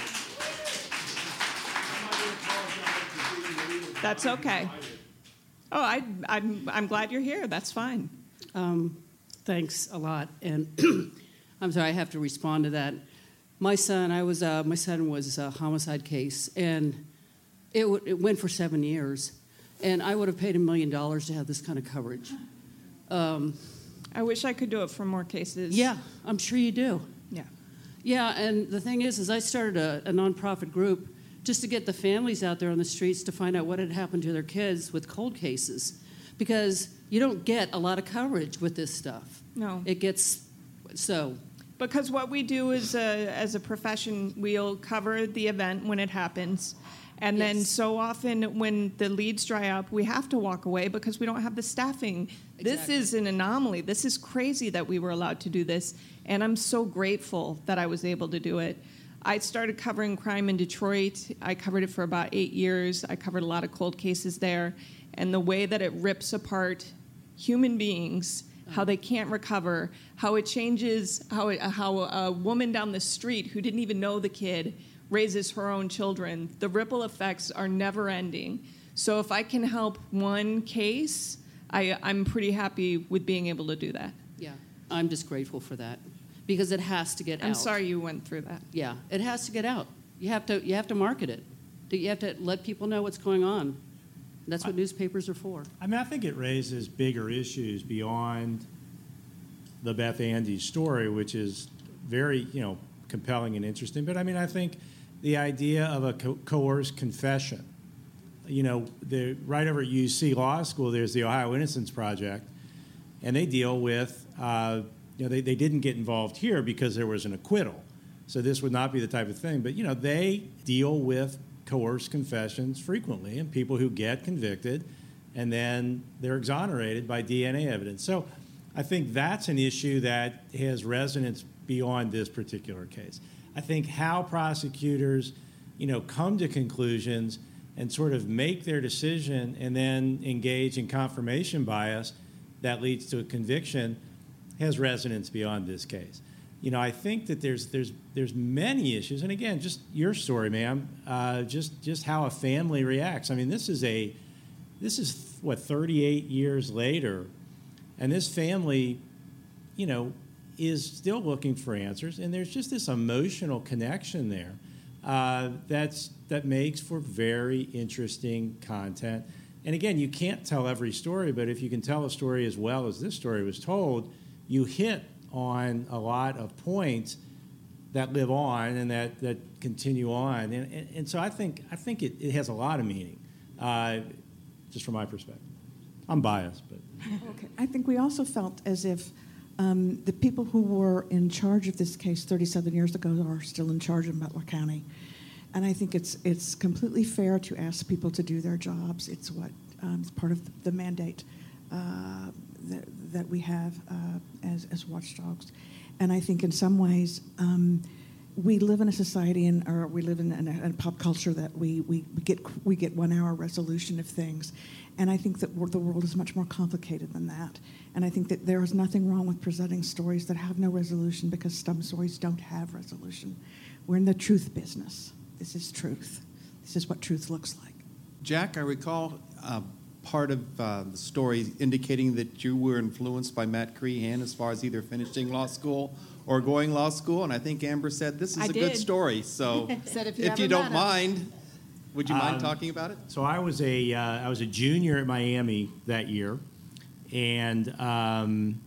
That's okay. Oh, I, I'm, I'm glad you're here. That's fine. Um, thanks a lot. And I'm sorry, I have to respond to that. My son, I was, uh, my son was a homicide case, and it, w- it went for seven years. And I would have paid a million dollars to have this kind of coverage. Um, I wish I could do it for more cases. Yeah, I'm sure you do. Yeah. Yeah, and the thing is, is I started a, a nonprofit group just to get the families out there on the streets to find out what had happened to their kids with cold cases, because you don't get a lot of coverage with this stuff. No. It gets so. Because what we do is, a, as a profession, we'll cover the event when it happens. And then Yes. so often when the leads dry up, we have to walk away because we don't have the staffing. This Exactly. is an anomaly. This is crazy that we were allowed to do this. And I'm so grateful that I was able to do it. I started covering crime in Detroit. I covered it for about eight years. I covered a lot of cold cases there. And the way that it rips apart human beings, how they can't recover, how it changes, how, it, how a woman down the street who didn't even know the kid raises her own children, the ripple effects are never ending. So if I can help one case, I, I'm pretty happy with being able to do that. Yeah, I'm just grateful for that, because it has to get out. I'm sorry you went through that. Yeah, it has to get out. You have to you have to market it. You have to let people know what's going on. That's what newspapers are for. I mean, I think it raises bigger issues beyond the Beth Andes story, which is very, you know, compelling and interesting. But I mean, I think the idea of a co- coerced confession, you know, the, right over at U C Law School, there's the Ohio Innocence Project, and they deal with, uh, you know, they, they didn't get involved here because there was an acquittal. So this would not be the type of thing. But, you know, they deal with coerced confessions frequently, and people who get convicted and then they're exonerated by D N A evidence. So I think that's an issue that has resonance beyond this particular case. I think how prosecutors, you know, come to conclusions and sort of make their decision and then engage in confirmation bias that leads to a conviction has resonance beyond this case. You know, I think that there's there's there's many issues, and again, just your story, ma'am, uh, just just how a family reacts. I mean, this is a this is what thirty-eight years later, and this family, you know, is still looking for answers, and there's just this emotional connection there uh, that's that makes for very interesting content. And again, you can't tell every story, but if you can tell a story as well as this story was told, you hit on a lot of points that live on and that, that continue on. And, and, and so I think I think it, it has a lot of meaning, uh, just from my perspective. I'm biased, but. Okay. I think we also felt as if um, the people who were in charge of this case thirty-seven years ago are still in charge in Butler County. And I think it's it's completely fair to ask people to do their jobs. It's what um, it's part of the mandate uh, that, that we have uh, as, as watchdogs. And I think in some ways, um, we live in a society, and or we live in a, in a pop culture that we, we, we get we get one hour resolution of things, and I think that the world is much more complicated than that. And I think that there is nothing wrong with presenting stories that have no resolution, because some stories don't have resolution. We're in the truth business. This is truth. This is what truth looks like. Jack, I recall uh, part of uh, the story indicating that you were influenced by Matt Crehan as far as either finishing law school or going law school, and I think Amber said this is I a did. good story. So Said if you, if you haven't don't met him. mind, would you mind Um, talking about it? So I was a uh, I was a junior at Miami that year, and um,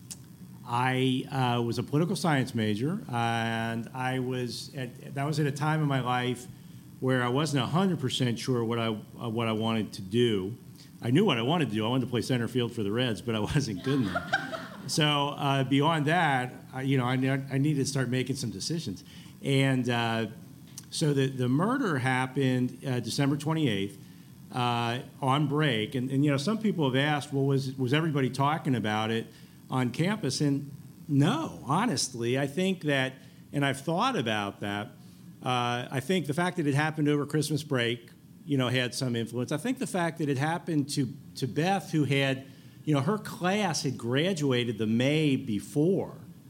I uh, was a political science major, and I was at, that was at a time in my life where I wasn't one hundred percent sure what I uh, what I wanted to do. I knew what I wanted to do. I wanted to play center field for the Reds, but I wasn't good enough. So uh, beyond that, I, you know, I, I needed to start making some decisions. And uh, so the, the murder happened uh, December twenty-eighth uh, on break. And, and, you know, some people have asked, well, was, was everybody talking about it on campus? And no, honestly, I think that, and I've thought about that, uh, I think the fact that it happened over Christmas break, you know, had some influence. I think the fact that it happened to, to Beth, who had, you know, her class had graduated the May before.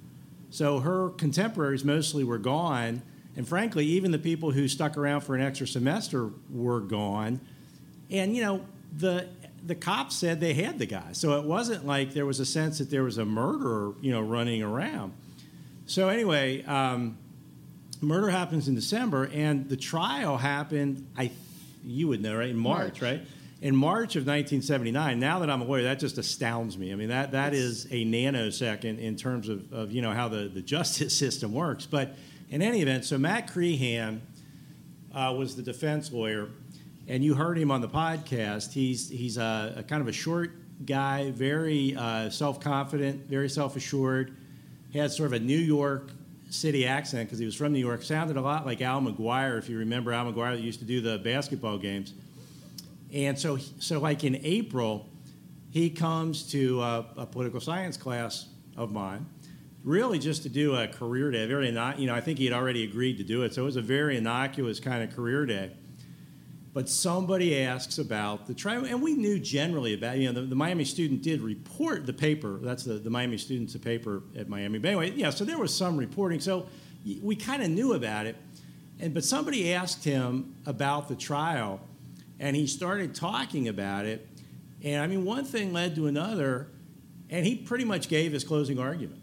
So her contemporaries mostly were gone. And frankly, even the people who stuck around for an extra semester were gone. And, you know, the the cops said they had the guy. So it wasn't like there was a sense that there was a murderer, you know, running around. So anyway, um, murder happens in December, and the trial happened, I you would know, right, in March, March. right? In March of nineteen seventy-nine. Now that I'm a lawyer, that just astounds me. I mean, that that is a nanosecond in terms of, of you know, how the, the justice system works. But in any event, so Matt Crehan uh, was the defense lawyer, and you heard him on the podcast. He's he's a, a kind of a short guy, very uh, self-confident, very self-assured. He had sort of a New York City accent because he was from New York. Sounded a lot like Al McGuire, if you remember Al McGuire, that used to do the basketball games. And so, so like in April, he comes to a, a political science class of mine, really just to do a career day. Very not, you know, I think he had already agreed to do it, so it was a very innocuous kind of career day. But somebody asks about the trial, and we knew generally about, you know, the, the Miami Student did report the paper. That's the, the Miami Student's a paper at Miami. But anyway, yeah, so there was some reporting. So we kind of knew about it. And but somebody asked him about the trial, and he started talking about it. And, I mean, one thing led to another, and he pretty much gave his closing argument.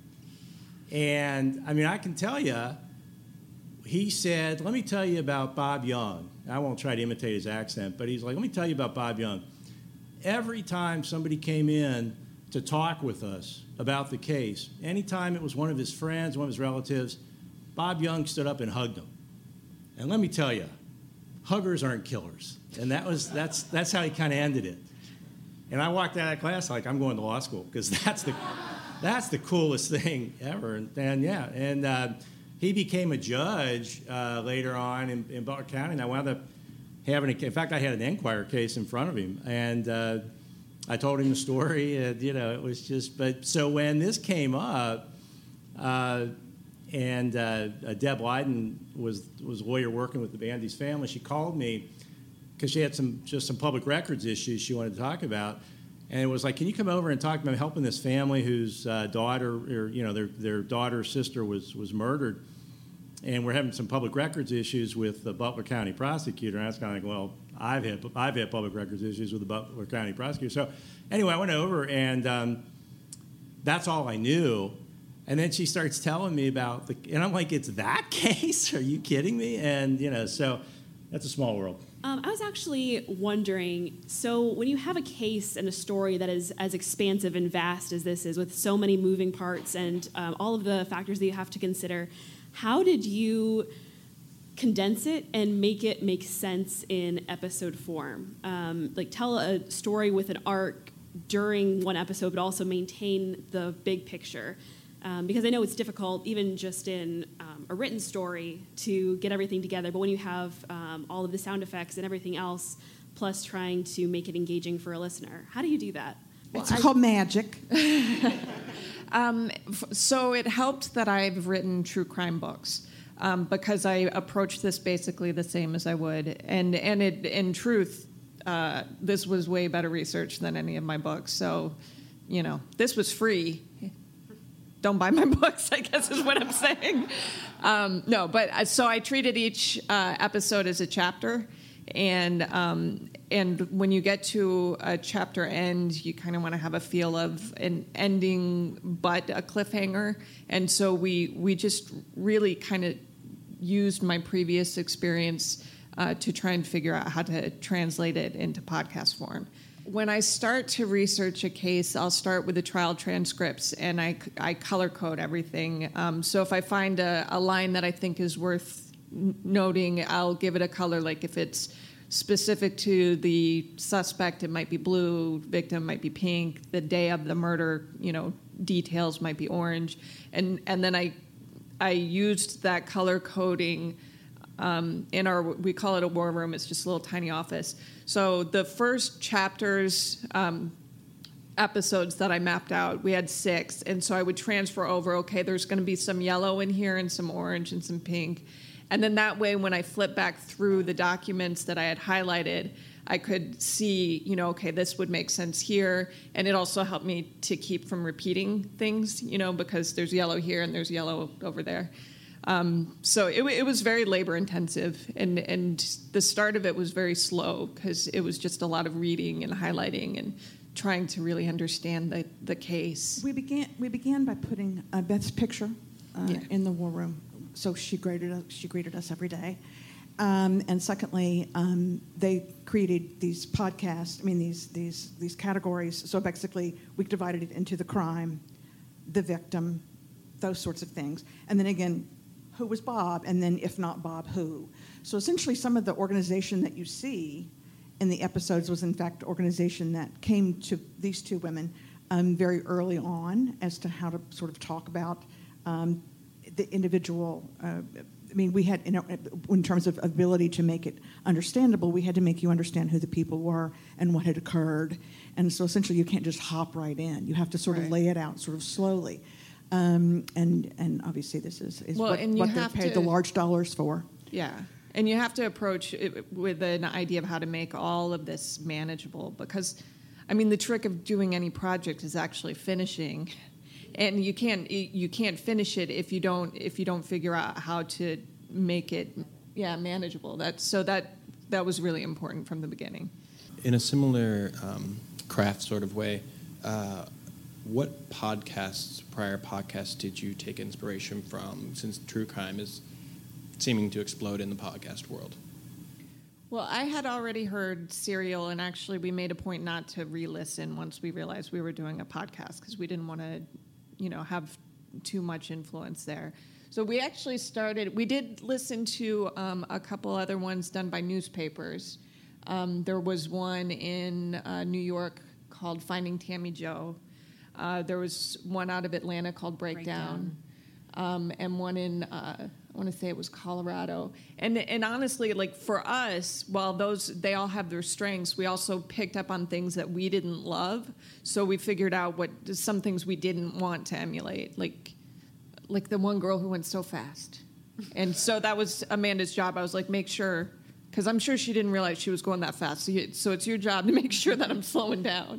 And, I mean, I can tell you, he said, let me tell you about Bob Young. I won't try to imitate his accent, but he's like, let me tell you about Bob Young. Every time somebody came in to talk with us about the case, anytime it was one of his friends, one of his relatives, Bob Young stood up and hugged him. And let me tell you, huggers aren't killers. And that was that's that's how he kind of ended it. And I walked out of that class like, I'm going to law school, because that's the that's the coolest thing ever. And, and yeah, and uh, he became a judge uh, later on in, in Butler County, and I wound up having a, in fact, I had an Enquirer case in front of him, and uh, I told him the story, and, you know, it was just, but so when this came up, uh, and uh, Deb Leiden was was a lawyer working with the Bandy's family, she called me because she had some just some public records issues she wanted to talk about, and it was like, can you come over and talk about helping this family whose uh, daughter, or you know, their their daughter's sister was was murdered, and we're having some public records issues with the Butler County prosecutor. And I was kind of like, well, I've had I've had public records issues with the Butler County prosecutor. So anyway, I went over, and um, that's all I knew. And then she starts telling me about the, and I'm like, it's that case? Are you kidding me? And you know, so that's a small world. Um, I was actually wondering, so when you have a case and a story that is as expansive and vast as this is, with so many moving parts and um, all of the factors that you have to consider, How did you condense it and make it make sense in episode form? Um, like tell a story with an arc during one episode, but also maintain the big picture. Um, because I know it's difficult, even just in um, a written story, to get everything together. But when you have um, all of the sound effects and everything else, plus trying to make it engaging for a listener, how do you do that? It's well, called I, magic. um, f- so it helped that I've written true crime books um, because I approached this basically the same as I would. And, and it, in truth, uh, this was way better research than any of my books. So, you know, this was free. Don't buy my books, I guess is what I'm saying. Um, no, but so I treated each uh, episode as a chapter. And um, and when you get to a chapter end, you kind of want to have a feel of an ending, but a cliffhanger. And so we we just really kind of used my previous experience uh, to try and figure out how to translate it into podcast form. When I start to research a case, I'll start with the trial transcripts, and I, I color code everything. Um, so if I find a, a line that I think is worth noting, I'll give it a color. Like if it's specific to the suspect, it might be blue, victim might be pink, the day of the murder, you know, details might be orange. And and then I I used that color coding um, in our, we call it a war room, it's just a little tiny office. So the first chapters, um, episodes that I mapped out, we had six, and so I would transfer over, okay, there's going to be some yellow in here and some orange and some pink. And then that way, when I flip back through the documents that I had highlighted, I could see, you know, okay, this would make sense here. And it also helped me to keep from repeating things, you know, because there's yellow here and there's yellow over there. Um, so it, it was very labor intensive, and, and the start of it was very slow because it was just a lot of reading and highlighting and trying to really understand the, the case. We began we began by putting uh, Beth's picture uh, yeah. in the war room. So she greeted us, she greeted us every day. Um, and secondly, um, they created these podcasts, I mean, these, these, these categories. So basically, we divided it into the crime, the victim, those sorts of things. And then again, who was Bob? And then if not Bob, who? So essentially, some of the organization that you see in the episodes was, in fact, organization that came to these two women um, very early on as to how to sort of talk about um, the individual. Uh, I mean, we had, in, in terms of ability to make it understandable, we had to make you understand who the people were and what had occurred. And so essentially, you can't just hop right in. You have to sort of right. lay it out sort of slowly. Um, and and obviously, this is, is well, what, and you what they're have paid to, the large dollars for. Yeah. And you have to approach it with an idea of how to make all of this manageable, because, I mean, the trick of doing any project is actually finishing, and you can't you can't finish it if you don't if you don't figure out how to make it yeah manageable. That's so that that was really important from the beginning. In a similar um, craft sort of way, uh, what podcasts, prior podcasts, did you take inspiration from? Since true crime is seeming to explode in the podcast world. Well, I had already heard Serial, and actually we made a point not to re-listen once we realized we were doing a podcast because we didn't want to, you know, have too much influence there. So we actually started, we did listen to um, a couple other ones done by newspapers. Um, there was one in uh, New York called Finding Tammy Jo. Uh, there was one out of Atlanta called Breakdown, Breakdown. Um, and one in... Uh, I want to say it was Colorado. And and honestly, like for us, while those, they all have their strengths, we also picked up on things that we didn't love. So we figured out what some things we didn't want to emulate, like like the one girl who went so fast. And so that was Amanda's job. I was like, make sure, because I'm sure she didn't realize she was going that fast. So, you, so it's your job to make sure that I'm slowing down.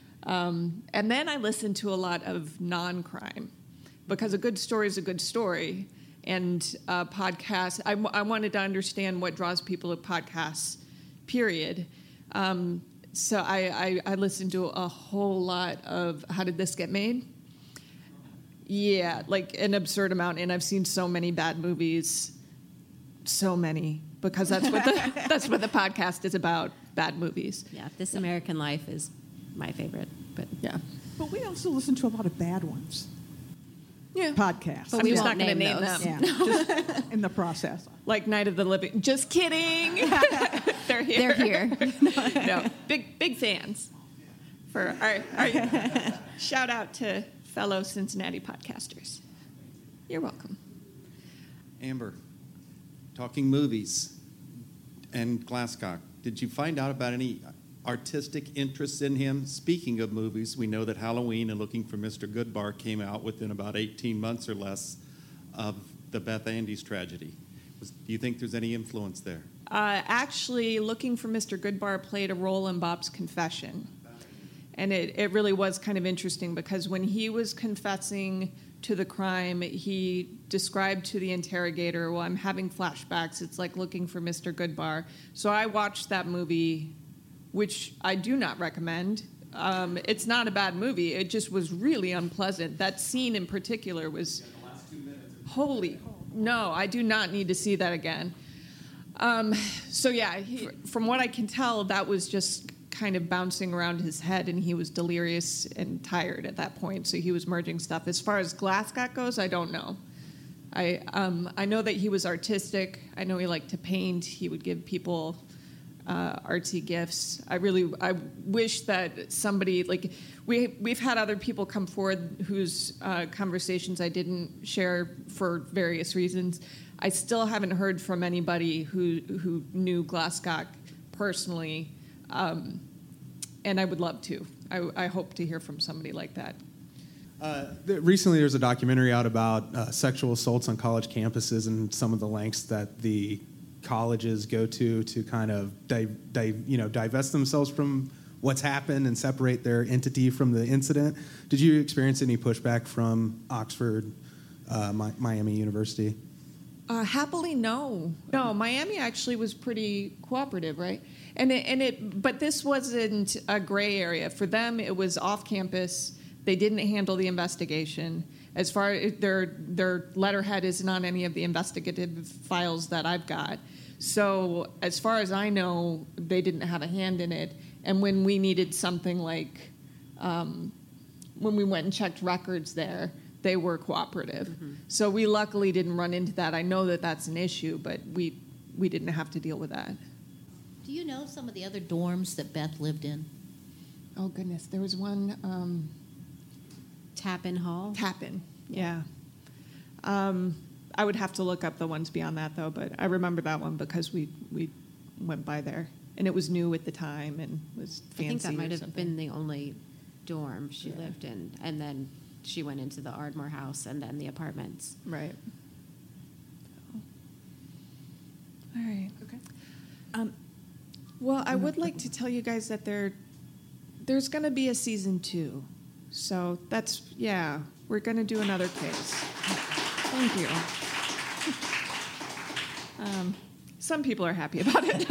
Um, and then I listened to a lot of non-crime, because a good story is a good story. And uh, podcasts, I, I wanted to understand what draws people to podcasts, period. Um, so I, I, I listened to a whole lot of How Did This Get Made? Yeah, like an absurd amount. And I've seen so many bad movies, so many, because that's what the that's what the podcast is about, bad movies. Yeah, This American Life is my favorite. But yeah, but we also listen to a lot of bad ones. Yeah. podcasts. But we I'm just won't not going to name, name them. Yeah, just in the process. Like Night of the Living. Just kidding. They're here. They're here. No, big big fans. For our, our shout out to fellow Cincinnati podcasters. You're welcome. Amber, talking movies and Glasscock, did you find out about any artistic interests in him? Speaking of movies, we know that Halloween and Looking for Mister Goodbar came out within about eighteen months or less of the Beth Andes tragedy. Was, do you think there's any influence there? Uh, actually, Looking for Mister Goodbar played a role in Bob's confession. And it, it really was kind of interesting because when he was confessing to the crime, he described to the interrogator, well, I'm having flashbacks. It's like Looking for Mister Goodbar. So I watched that movie, which I do not recommend. Um, it's not a bad movie. It just was really unpleasant. That scene in particular was holy. No, I do not need to see that again. Um, so yeah, he, from what I can tell, that was just kind of bouncing around his head, and he was delirious and tired at that point, so he was merging stuff. As far as Glasscock goes, I don't know. I um, I know that he was artistic. I know he liked to paint. He would give people uh, artsy gifts. I really I wish that somebody, like, we, we've had other people come forward whose uh, conversations I didn't share for various reasons. I still haven't heard from anybody who, who knew Glasscock personally. Um, and I would love to. I, I hope to hear from somebody like that. Uh, th- recently, there was a documentary out about uh, sexual assaults on college campuses and some of the lengths that the colleges go to to kind of di- di- you know divest themselves from what's happened and separate their entity from the incident. Did you experience any pushback from Oxford, uh, Mi- Miami University? Uh, happily, no. No, Miami actually was pretty cooperative, right? And it, and it, but this wasn't a gray area for them. It was off campus. They didn't handle the investigation. As far as their their letterhead isn't on any of the investigative files that I've got. So as far as I know, they didn't have a hand in it. And when we needed something like, um, when we went and checked records there, they were cooperative. Mm-hmm. So we luckily didn't run into that. I know that that's an issue, but we we didn't have to deal with that. Do you know some of the other dorms that Beth lived in? Oh, goodness. There was one... Um, Tappan Hall? Tappan, yeah. Um, I would have to look up the ones beyond that, though, but I remember that one because we, we went by there. And it was new at the time and was fancy. I think that might have something. been the only dorm she yeah. lived in. And then she went into the Ardmore house and then the apartments. Right. All right. Okay. Um, well, I would like to tell you guys that there, there's going to be a season two. So that's, yeah, we're going to do another case. Thank you. Um, some people are happy about it.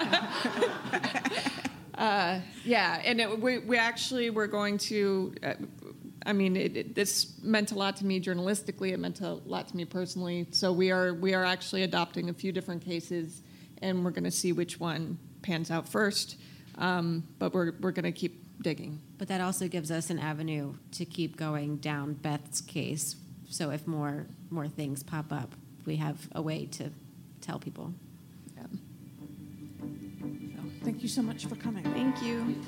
uh, yeah, and it, we, we actually were going to, uh, I mean, it, it, this meant a lot to me journalistically. It meant a lot to me personally. So we are we are actually adopting a few different cases, and we're going to see which one pans out first. Um, but we're we're going to keep digging. But that also gives us an avenue to keep going down Beth's case. So if more more things pop up, we have a way to tell people. Yeah. So, thank you so much for coming. Thank you.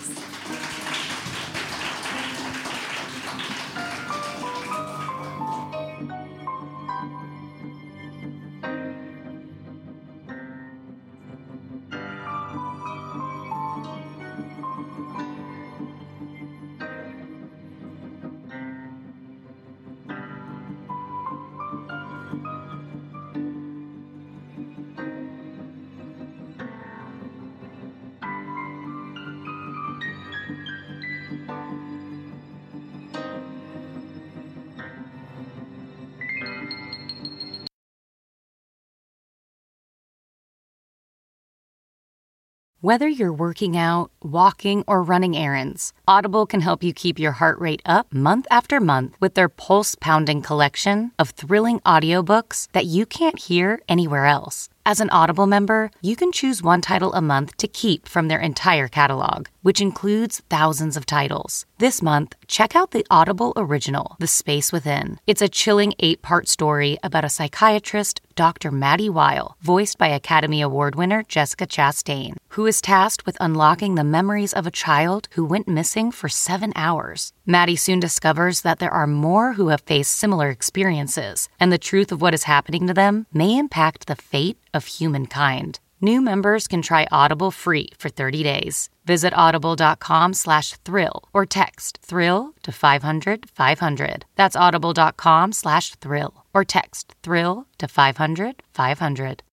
Whether you're working out, walking, or running errands, Audible can help you keep your heart rate up month after month with their pulse-pounding collection of thrilling audiobooks that you can't hear anywhere else. As an Audible member, you can choose one title a month to keep from their entire catalog, which includes thousands of titles. This month, check out the Audible original, The Space Within. It's a chilling eight-part story about a psychiatrist, Doctor Maddie Weil, voiced by Academy Award winner Jessica Chastain, who is tasked with unlocking the memories of a child who went missing for seven hours. Maddie soon discovers that there are more who have faced similar experiences, and the truth of what is happening to them may impact the fate of humankind. New members can try Audible free for thirty days. Visit audible.com slash thrill or text thrill to five hundred five hundred. That's audible.com slash thrill or text thrill to five hundred five hundred.